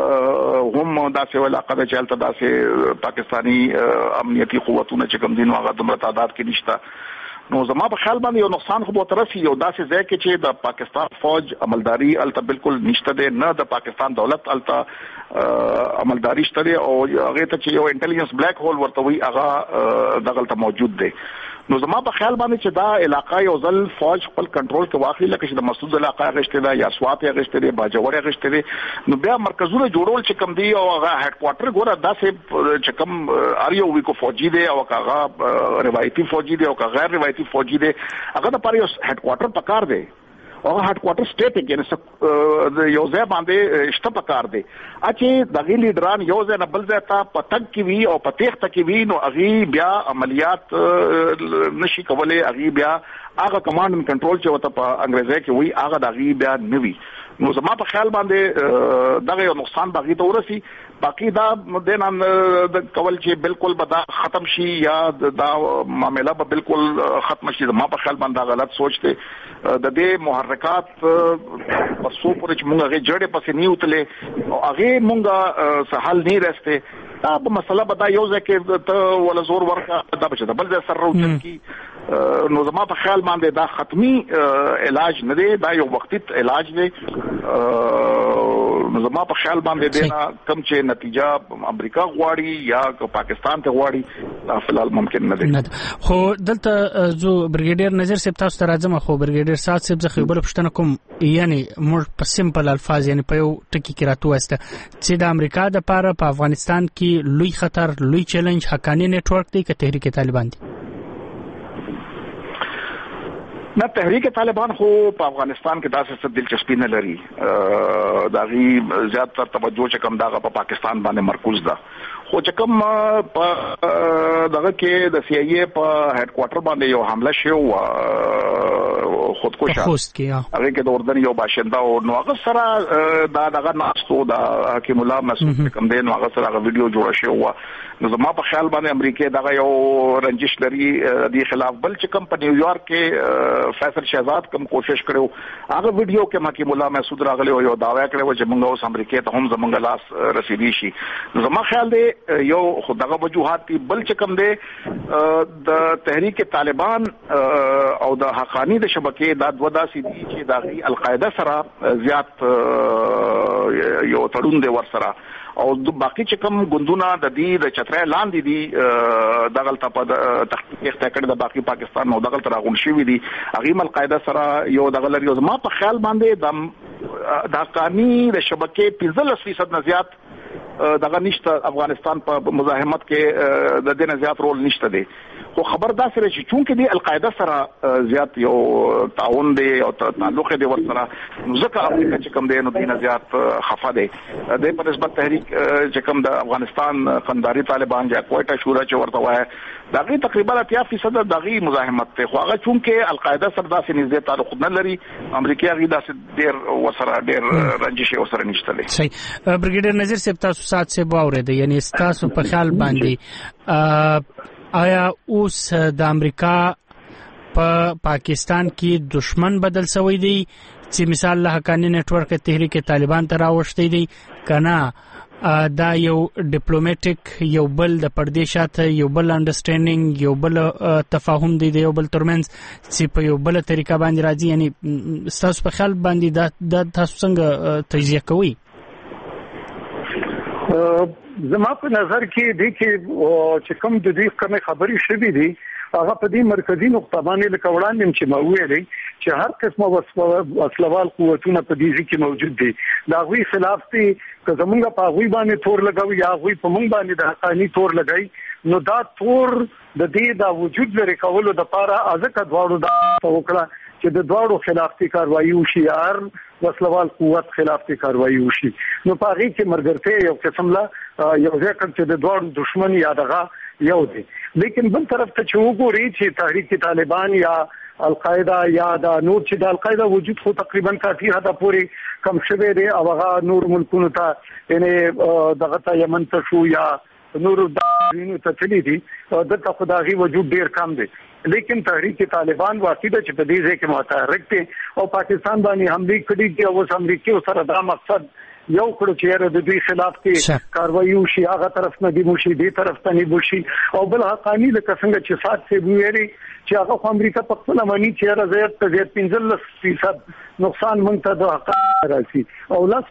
هم داسې علاقه ده چې الته داسې پاکستانی امنیتي قوتونه چې کوم دین هغه د تعداد کې نشته. نو زما په خیال باندې یو نقصان خو به ترسي یو داسې ځای کې چې د پاکستان فوج عملداري الته بالکل نشته ده، نه د پاکستان دولت الته عملداري شته او هغه ته چې یو انټيليجنس بلیک هول ورته وي هغه دغلته موجود دی. نو زما په خیال باندې چې دا علاقې یو ځل فوج خپل کنټرول کې واخلي، لکه چې د مسعود علاقې غشته ده یا سوات غشته ده، باجوړ غشته ده، نو بیا مرکزونه جوړول چې کم دی او هغه هډ کوارټر ګوره داسې چې کم اریو وی کو فوجي دی او هغه روایتي فوجي دی او غیر روایتي فوجي دی، هغه د پاره هډ کوارټر پکار دی او هډ کوارټر سټیټ کې د یو ځای باندې شته پکار دی. چې د غی لیډران یو ځای نه بل ځای ته پتک کې وی او پتیخ ته کې وی نو اغي بیا عملیات نشي کولای، اغي بیا هغه کمانډ ان کنټرول چې وته په انګریزي کې وی هغه د اغي بیا نوي. نو زما په خیال باندې دغه یو نقصان باغی ته ورسي. باقی دا دین د کول چې بالکل به دا ختم شي یا دا معاملہ به بالکل ختم شي، زما په خیال باندې غلط سوچ دی. د دې محرکات په څو پورې چې مونږ هغه جوړه پسې نه وتلې او هغه مونږه سهال نه راسته. دا په مسله به دا یو ځکه ته ولا زور ورکا دا بچ دا بل ځای سره روچن کی. نو زما په خیال باندې دا ختمي علاج نه دی، دا یو وختي علاج دی. نو زما په خیال باندې دینا کم چې نتیجه امریکا غواړي یا پاکستان ته غواړي دا فلال ممکن نه دی. خو دلته زو برګیډیر نظر صاحب تاسو ته راځم. خو برګیډیر صاحب زه خبر پښتنه کوم یعنی موږ په سیمپل الفاظ یعنی په یو ټکی کې راتوسته چې د امریکا د پاره په افغانستان کې لوی خطر لوی چیلنج حقانی نتورک دی که تحریک طالبان دی؟ نه، تحریک طالبان خو په افغانستان کې داسې څه دلچسپي نه لري. دا غي زیات تر توجه چې کوم دغه په پاکستان باندې مرکوز ده. خو چې کوم په دغه کې د سی ای ای په هډ کوارټر باندې یو حمله شو خودکشه هغه کې د اردن یو باشنده او نو هغه سره دا دغه ناستو د حکیم الله مسعود کوم دی نو هغه سره ویډیو جوړ شو. نو زما په خیال باندې امریکا دغه یو رنجش لري د خلاف. بل چې کوم په نیویارک کې فیصل شهزاد کوم کوشش کړو هغه ویډیو کې حکیم الله مسعود راغلی او یو داوا کړو چې موږ اوس امریکا ته هم زمونږ لاس رسیدي شي. زما خیال دی یو خدغه وجوهات دي. بل چې کوم دی د تحریک طالبان او د حقانی د شبکې کې دا دوه داسې دي چې د القاعده سره زیات یو تړون دی ورسره او باقي چې کوم ګوندونه د دې د چترای لاندې دي دغلته په تحقیق کړي د باقي پاکستان نو دغلته راغون شوی دي هغه القاعده سره یو دغلر یو ما په خیال باندې د قانی د شبکې 15% نه زیات دغه نشته افغانستان په مزاحمت کې د دې نه زیات رول نشته دی خو خبر دا سره چې چونکې دی القاعده سره زیات یو تعاون دی او تعلق دی ورسره ځکه امریکا چې کوم دی نو دینه زیات خفه دی د په نسبت تحریک چې کوم د افغانستان قنداري طالبان یا کوټه شورا چې ورته وایي دغه تقریبا 80% دغه مزاحمت ته خو هغه چونکې القاعده سره داسې نږدې تعلق نه لري امریکا غي داسې ډېر وسره ډېر رنجش وسره نشته لري صحیح برګیډر نظیر صاحب تاسو سات سے باورې دی یعنی تاسو په خیال باندې آیا اوس د امریکا په پاکستان کې دشمن بدل شوی دی چې مثال له حقانی نت ورک تحریک طالبان ته راوښتي دی کنه دا یو ډیپلوماټیک یو بل د پردیشات یو بل انډرستانډینګ یو بل تفاهم دی یو بل ترمنځ چې په یو بل طریقه باندې راځي یعنی تاسو په خیال باندې دا تاسو څنګه تجزیه کوئ زما په نظر کې د چې کوم د دې کومه خبري شوې دي هغه په دې مرکزی نقطه باندې لکه وړاندې چې ما ویلې چې هر قسمه وسلوال قوتونه په دې کې موجود دي دا غوي خلاف دي که زمونږ په غوي باندې تور لګوي یا غوي په مونږ باندې د حقاني تور لګای نو دا تور د دې دا وجود لري کولو د لپاره ازکه دواړو دا وکړه چې د دواړو خلاف کاروایی وشي هر وسلوال قوت خلاف کاروایی وشي نو په هغه کې مرګرته یو قسم لا یو ځکه چې د دواړو دشمن یا دغه یو دي لیکن بل طرف ته چې وګوري چې تحریک طالبان یا القاعده یا د نور چې د القاعده وجود خو تقریبا کافي حدا پورې کم شوه دی او هغه نور ملکونو ته یعنی دغه ته یمن ته شو یا نور دینو ته چلی دي دغه خدایي وجود ډیر کم دی لیکن تحریک طالبان واقعي چې په دې ځای کې متحرک دي او پاکستان باندې حمله کړي دي او امریکا سره دا مقصد یو کړو چې د دوی خلاف کې کاروایی وشي هغه طرف نه دی موشي دې طرف ته نه بوشي او بل حقانی لکه څنګه چې سات سی ویری چې هغه امریکا په خپل مانی چې راځي ته 15% نقصان مونږ ته د حق راځي او 10%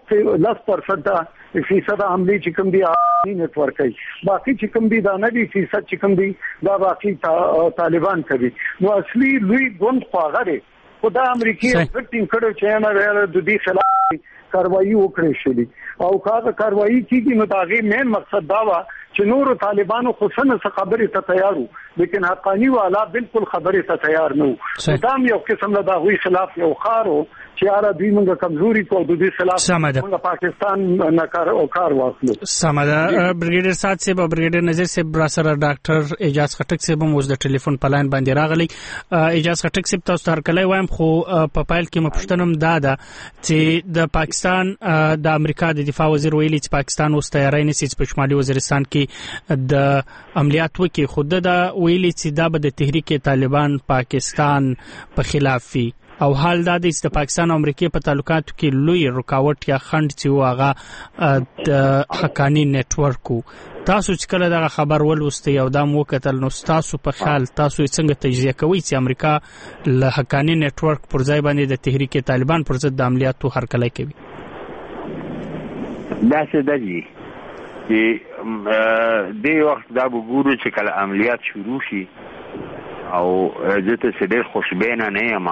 فیصد حمله چې کوم دی نت ورکي باقي چې کوم دی دا نه دی فیصد چې کوم دی دا باقي طالبان کوي نو اصلي لوی ګوند خواغه دی خدای امریکای فټینګ کړو چې نه د دې خلاف کاروایی وکړي شي او کاغه کاروایی کیږي نو دا غي مین مقصد دا و چې نور طالبانو خصوصا خبرې ته تیارو لیکن حقانی والا بالکل خبرې ته تیار نه وو دا یو قسم له دغوی خلاف یو خارو چې اره دوی موږ کمزوري کو د دې خلاف موږ پاکستان نه کار واخلو سمدا برګیډر سات سے برګیډر نظر سے براسر ډاکټر اجاز خټک سے موږ د ټلیفون په لاین باندې راغلی اجاز خټک سے تاسو تر کله وایم خو په پایل کې مپښتنم دادا چې د پاکستان د امریکا د دفاع وزیر ویلي چې پاکستان اوس تیاری نشي چې په شمالي وزیرستان کې د عملیات وکړي خود دا ویلي چې دا به د تحریک طالبان پاکستان په خلاف وي او حال دا د پاکستان او امریکا په تعلقاتو کې لوی رکاوټ یا خنډ چې واغه د حقانی نت ورکو تاسو چې کله دا خبر ولوستي او دا مو کتل نو تاسو په خیال تاسو څنګه تجزیه کوئ چې امریکا له حقانی نت ورک پر ځای باندې د تحریک طالبان پر ضد د عملیاتو هرکلی کوي دا څه دی چې د وخت دا وګورو چې کله عملیات شروع شي او دته ډېر خوشبینه نه یم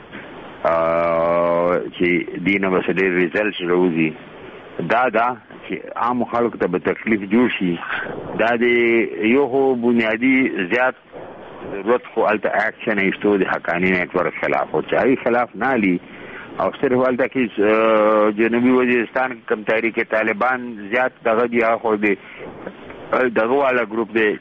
چې دینه به ډېر ریزلټ راوځي دا چې عام خلکو ته به تکلیف جوړ شي دا د یو بنیادی زیات ضرورت خو الته اکشن ایستو د حقانی نت ورک خلاف او چاري خلاف نه لي او صرف الته کې جنوبي وزیرستان کم تحریک طالبان زیات دغه دی خو دغه والا ګروپ دی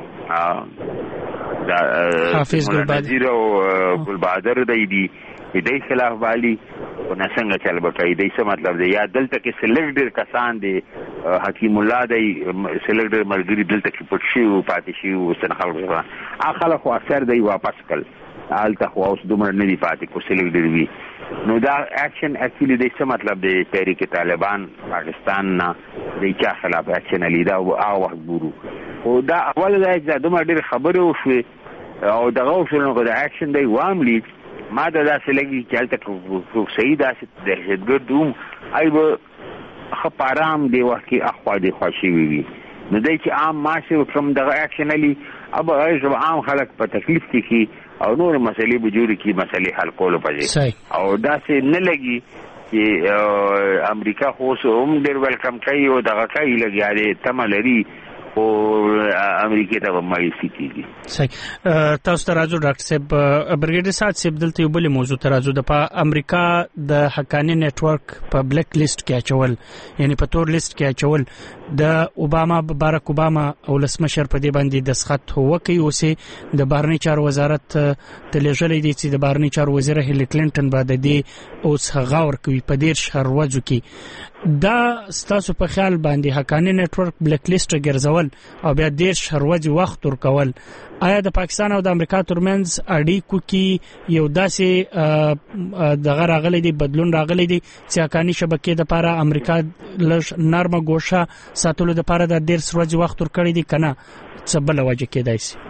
حافظ ګلبادر او ګلبادر دی دې خلاف والی او نسنګ چل بکای دې څه مطلب دی یا دلته کې سلیکټډ کسان دي حکیم الله دی سلیکټډ مرګري دلته کې پټشي او پاتشي او سنخل اخله خو اکثر دی واپس کړ حالت خو اوس دومره نه دی پاتې کو سلیکټډ وی نو دا اکشن اکچولی دې څه مطلب دی تحریک طالبان پاکستان نه دې چا خلاف اکشن لیدا او وخت ګورو او دا اول دا دومره ډېر خبره وشوه او دغه وشو نو دا اکشن دی واملی ما دا څه لګي چې هلته صحیح داسې دهشتګرد ایبه خپارام دی وخت کې اخوا دی خوشي وي نو دای چې عام ماسه فرم دغه اکشنلی اب ایزو عام خلک په تکلیف کې او نور مسلې به جوړي کې مسلې حل کول پځي او داسې نه لګي چې امریکا خو هم ډېر ویلکم کوي او دغه کوي لګي تملري او امریکا ته مایوسي کیږي. صحیح. تاسو ته راځو ډاکټر صاحب. برګیډیر سات صاحب دلته یو بل موضوع ته راځو. د امریکا د حقانی نتورک په بلیک لیست کې اچول یعنی په تور لیست کې اچول د باراک اوباما او لسمشر په دې باندې دسخط وکي اوسې د بهرنی چارو وزارت ته لېږلې دي چې د بهرنی چارو وزیر هیلری کلینټن به د دې اوس غور کوي په ډیر شروځو کې. دا ستاسو په خیال باندې حقانی نتورک بلیک لیست ګرځول او بیا ډیر شروځي وخت ورکول آیا د پاکستان او د امریکا ترمنځ اړیکو کې یو داسې دغه راغلي دي بدلون راغلي دي چې حقانی شبکې د لپاره امریکا نرمه ګوشه ساتلو د لپاره د ډیر شروځي وخت ورکړي دي کنه څه بل وجه کېدای شي؟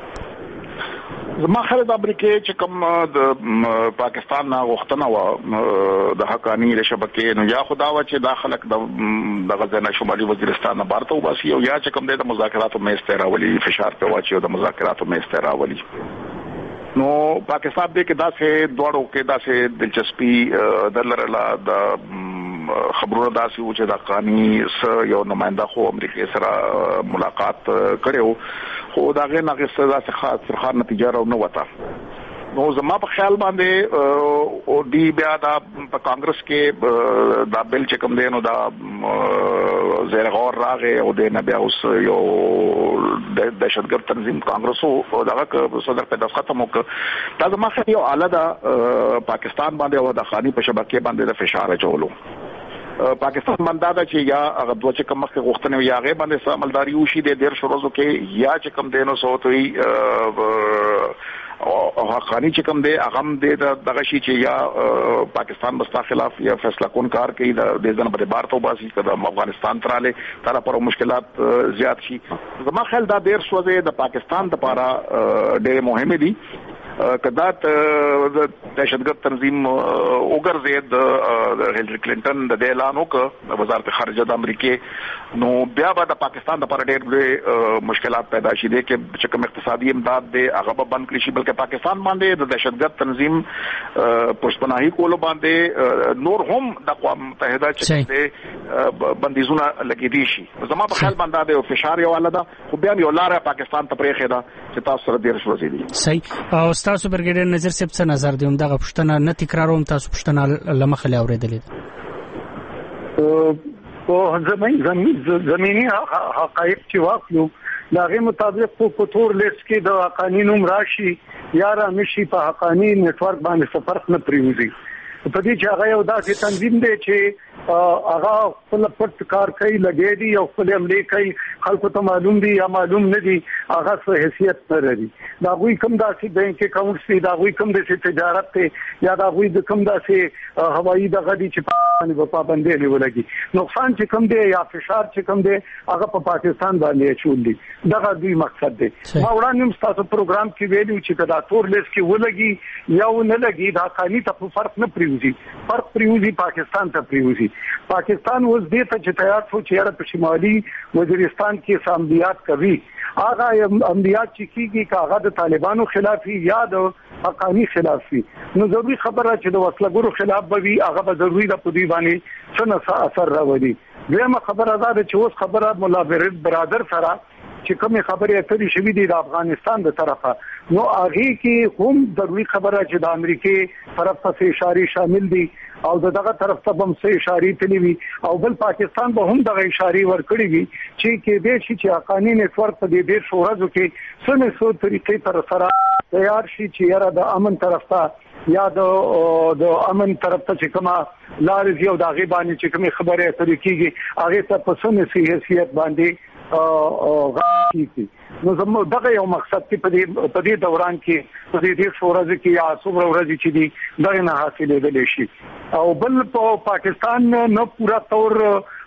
زما خلک د امریکای چې کوم د پاکستان نه غوښتنه و د حقانی شبکې نو یا خدا و چې داخلك د غزنه شمالي وزیرستان نه بارته وباسي او یا چې کوم د مذاکراتو مې استراولي فشار په واچي او د مذاکراتو مې استراولي نو پاکستان دې کې داسې دوړو کې داسې دلچسپي درلرلا د خبرونه داسې و چې د حقانی یو نماینده خو امریکای سره ملاقات کړو خو دا غیر ناقصه داسې خاص نتیجه راو نه وته. نو زما په خیال باندې او دی بیا دا په کانګرس کې دا بل چې کوم دی نو دا زیر غور راغی او د نه بیا اوس یو د دهشتګرد تنظیم کانګرس او دغه صدر په دغه ختم وکړ. دا زما خیال یو اعلی دا پاکستان باندې او د خاني په شبکې باندې د فشار چولو پاکستان منداده چې یا هغه دوه چې کوم مخکې غوښتنه یا هغه باندې عملداري وشي د ډیر شروزو کې یا چې کوم دینو سوتوي او حقانی چې کوم دی هغه دغه شي چې یا پاکستان مستا خلاف یا فیصله کون کار کوي د ځن په بار ته باسي کله افغانستان تراله تر پر مشکلات زیات شي. زما خیال دا ډیر سوځي د پاکستان لپاره ډېر مهمه دي کدا د دهشتګرد تنظیم وګرځید د هیلری کلینټن د اعلان وکړ وزارت خارجه د امریکای نو بیا به د پاکستان لپاره ډېر مشکلات پیدا شي دي چې کوم اقتصادي امداد دی هغه به بند کړي شي بلکې پاکستان باندې د دهشتګرد تنظیم پښتناهي کولو باندې نور هم د اقوام متحده چې بندیزونه لګې دي شي. زما په خیال باندې د فشار یو اله ده خو بیا یو لار پاکستان ته پرې خېدا چې تاسو سره ډېر شوځي دي. صحیح. او تاسو برګیډر نظر صاحب څه نظر دی دغه پښتنه نه تکراروم تاسو پښتنه لمخه اوریدلې او زمینی حقایق چې واخلو لاغه مطابق په تور لیست کې د قانونوم راشي یا را نشي په حقانی نتورک باندې سفر نه پریوزي په دې چې هغه یو داسې تنظیم دی چې هغه خپل پټ کار کوي لګي دي او خپل عملي کوي خلکو ته معلوم دي یا معلوم نه دي هغه څه حیثیت نه لري. دا غوي کوم داسې بانک اکاونټ دي دا غوي کوم داسې تجارت ته یا دا غوي د کوم داسې هوایي دغه دي چې په پابندۍ نیولګي نقصان چې کوم دی یا فشار چې کوم دی هغه په پاکستان باندې چول دي دغه دوی مقصد دی. ما وړاندې تاسو پروګرام کې ویلو چې دا تور لیست کې ولګي یا نه لګي دا قانوني ته فرق نه پریوزي فرق پریوزي پاکستان ته پریوزي. پاکستان اوس دې ته چې تیار شو چې په شمالي وزیرستان کې عملیات کوي هغه عملیات چې کیږي کاغه د طالبانو خلاف یا د حقانی خلاف نو ضروري خبره چې د وسلګرو خلاف به وي هغه به ضروري د پدی باندې څه اثر راوړي. دغه خبره ده چې اوس خبره مولا برادر سره چې کوم خبرې اترې شوې دي د افغانستان د طرفه نو هغه کې هم ضروري خبره چې د امریکای طرف ته اشاره شامل دي او دغه طرف ته هم څه اشاره تللی وي او بل پاکستان به هم دغه اشاره ورکړي وي چې کې دې چې حقانی نتورک په دې ډیر شورازو کې څه طریقې تر سره تیار شي چې یاره د امن طرف ته یا د امن طرف ته چې کومه لارې یو د غیبانی چې کومه خبره اترې کیږي هغه ته په څه حیثیت باندې غاټي نو زموږ دغه یو مقصد په دې دوران کې په دې شورازه کې یا څومره ورځې چې دي دغه نه حاصلې دي شي او بل په پاکستان نه پورا تور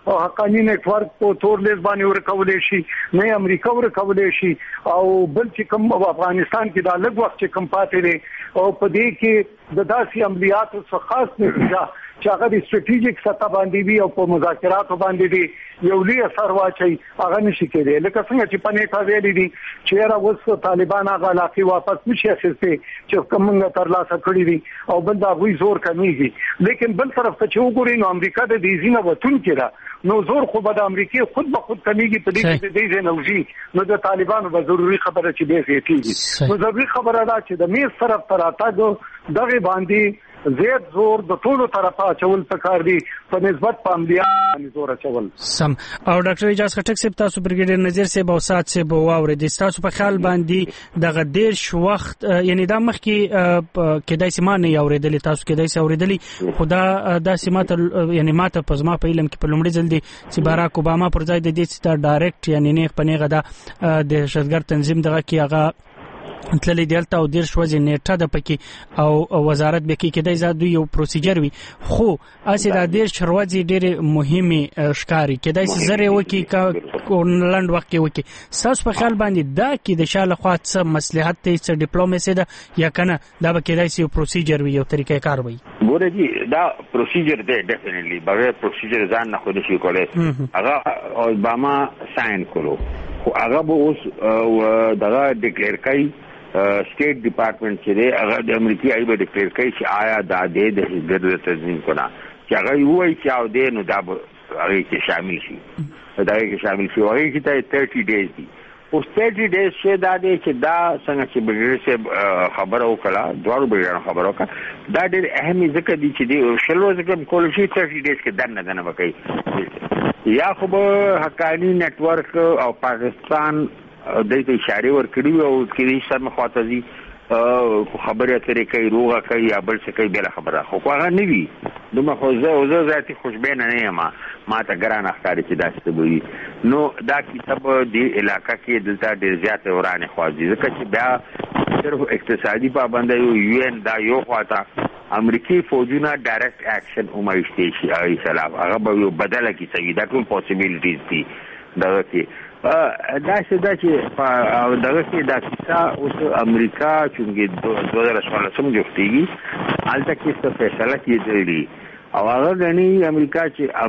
او حقانی نتورک په تور لیز باندې ورکولې شي نه امریکا ورکولې شي او بل چې کوم افغانستان کې دا لږ وخت چې کوم پاتې دی او په دې کې د داسې عملیاتو څخه خاص نتیجه چې هغه د استراتیژیک سطح باندې وي او په مذاکراتو باندې دی یو لوی اثر واچي هغه نشي کېدای لکه څنګه چې په نیټه ویلي دي چې را وسو طالبان هغه علاقې واپس نشي اخیستي چې کومه تر لاسه کړی دي او بل دا غوي زور کمیږي لیکن بل طرف ته چې وګورئ نو امریکا د دې ځینه وتون کړه نو زور خو به د امریکای خود به خود کمیږي په دې کې د دې نوځي نو د طالبانو به ضروري خبره چې به زیاتیږي نو ضروري خبره ده چې د میز طرف تر اتاګو دغه باندې زیات زور د ټولو طرفه چول پکار دي په نسبت په عملیات باندې زور چول سم او ډاکټر اجازه خټک صاحب تاسو برګیډیر نظیر صاحب او سات صاحب واوري د تاسو په خیال باندې دغه ډیر وخت یعنی دا مخکې کېدای سي ما نه اوریدل تاسو کېدای سي اوریدلی خدا دا سمات یعنی ماته په ځما په علم کې په لومړي ځل دي چې باراک اوباما پر ځای د دې چې ډایرکټ یعنی نه پنيغه دا د شذګر تنظیم دغه کې هغه تللی دلته او ډیر شوځي نیټه د پکې او وزارت به کې کېدای زادو یو پروسیجر وي خو اسی دا ډیر شروځي ډیر مهمه ښکاری کېدای سي زره وکي کورنلند وخت کې وکي تاسو په خیال باندې دا کې د شاله خوا څه مصلحت ته څه ډیپلوماسي ده یا کنه دا به کېدای سي پروسیجر وي یو طریقې کار وي ګوره جی دا پروسیجر دی ډیفینیټلی بغیر پروسیجر ځان نه خو نشي کولای هغه اوباما ساين کولو خو هغه به اوس دغه ډیکلیئر کوي سټیټ ډپارټمنټ چې دی هغه د امریکای ایبه ډیکلیئر کوي چې آیا دا د حزب تنظیم کنا چې هغه وایي چې او د نو دا هغه کې شامل شي دا کې شامل شي هغه کې ته 30 ډیز دي او 30 ډیز شه دا دی چې دا څنګه چې بغیر خبره وکړه دوه بغیر خبره وکړه دا ډېر اهم ذکر دي چې دی شلو ذکر کول شي 30 ډیز کې دنه وکړي یا خو حقانی نتورک او پاکستان دایته اشاره ورکړي او کې سم خاطر دي خبره اترې کوي روغه کوي یا بل څه کوي بل خبره خو هغه نه وي دومره خو زه ذاتي خوشبین نه یم ما ته ګران اختیار چې داسته وي نو دا کتاب د علاقې کې دلته ډیر زیات ورانه خوازي ځکه چې بیا صرف اقتصادي پابندۍ یو ان دا یو خواته امریکای فوجونه ډایرکټ اکشن اومایشتي شي ای سلام هغه به یو بدله کی سوي دا ټول پوسیبিলিټیز دي دا کې دا چې دغه کې دا کیسه اوس امریکا چې 2016 جوړیږي البته کې څه فیصله کیږي او هغه غني امریکا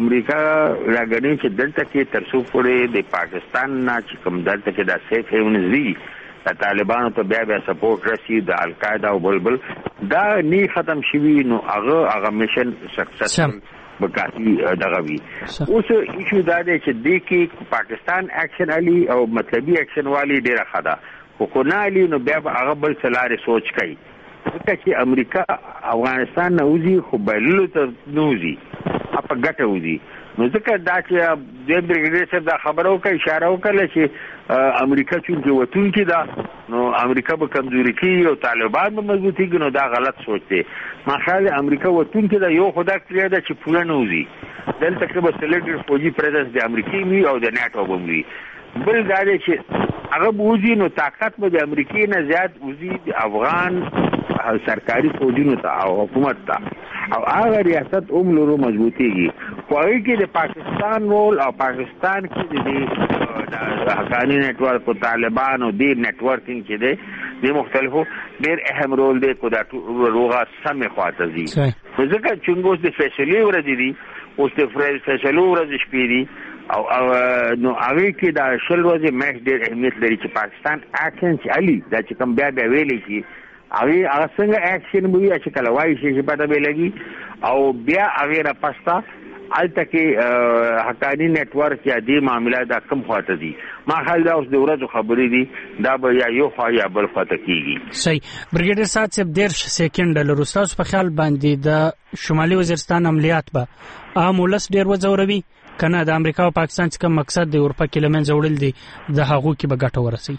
راغني چې دلته کې ترڅو پورې د پاکستان نه چې کوم دلته کې دا سیف هیونز دي د طالبانو ته بیا سپورټ رسي د القاعده او بلبل دا نه ختم شوی نو هغه میشن سکسسفل بکاتی دغوی اوس ایشو دا دی چې د کې پاکستان اکشن علی او مطلبي اکشن والی ډیره خدا خو کو نه علی نو بیا هغه بل څلاره سوچ کوي ځکه چې امریکا افغانستان نه وزي خو بللو ته نوزي په ګټه وزي نو ځکه دا چې د برګریډر صاحب دا خبرو کوي اشاره وکړه چې امریکا چې وتون کې دا نو امریکا به کمزوري کوي او طالبان به مضبوطي کوي نو دا غلط سوچ دی ما خیال امریکا وتون کې دا یو خدا کړی دا چې پوره نوزي دلته کې به سلیکټډ فوجي پریزنس د امریکای وی او د ناتو بم وی بل دا چې هغه بوزي نو طاقت به د امریکای نه زیات وزي د افغان سرکاري فوجونو ته او حکومت ته او هغه ریاست لرو مضبوطيږي خو هغه کې د پاکستان رول او پاکستان کې د حقانی نتورک او طالبان او د نتورکینګ کې د مختلفو ډېر اهم رول دی کو دا روغه سم خواته دي ځکه چې موږ د فیصلې ورځې دي اوس د فیصلو ورځې شپې دي او نو هغه کې دا شل ورځې میچ ډېر اهمیت لري چې پاکستان اکشن چې علي دا چې کوم بیا ویلې چې هغه څنګه اکشن وي چې کله وایي چې پته به لګي او بیا هغه را پستا الته کې حقانی نتورک یا دې معاملات دا کم خواته دي ما خیال دا اوس د ورځو خبرې دي دا به یا یو خوا یا بل خواته کیږي صحیح برګیډر صاحب صاحب 10 سکند لروستاس په خیال باندې د شمالي وزیرستان عملیات به عام ولس ډیر وځوروي کنه د امریکا او پاکستان څخه مقصد د اروپا کې لمن جوړل دي د هغو کې به ګټه ورسي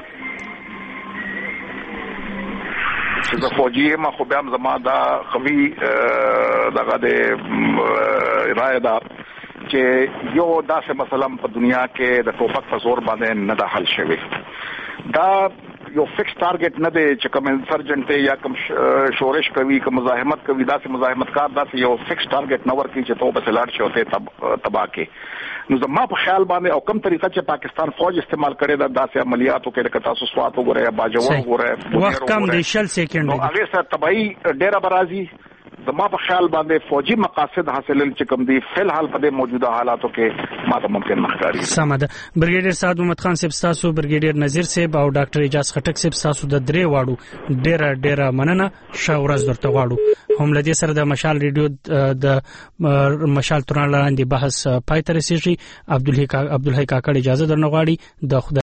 د فوجي ما خو بیا زما دا خوي دغه د رائے دا چې یو داسې مثلا په دنیا کې د ټوپک په زور باندې نه د حل شوی دا یو فکس ټارګټ نه دی چې کوم انسرجنټ یا کوم شورش کوي کوم مزاحمت کوي داسې مزاحمتکار داسې یو فکس ټارګټ نه ورکړي چې تو بس لاړ شي او ته تباہ کې نو زما په خیال باندې او کوم طریقه چې پاکستان فوج استعمال کړي دا داسې عملیاتو کې لکه تاسو سوات وګورئ یا باجوړ وګورئ وخت کم دی 60 سکند نو هغه سره تبعی ډیره برازي زما په خیال باندې فوجي مقاصد حاصلول چې کوم دي فل حال په موجوده حالاتو کې ماته ممکن مخکاري سمده برګیډیر سعد محمد خان صاحب تاسو برګیډیر نذیر صاحب او ډاکټر اجاز خټک صاحب تاسو د درې واړو ډیره مننه شاورز درته واړو هم لدی سره د مشال ریډیو د مشال تران لاندې بحث پای ته رسیږي عبدالحی کاکړ اجازه درنه غواړي د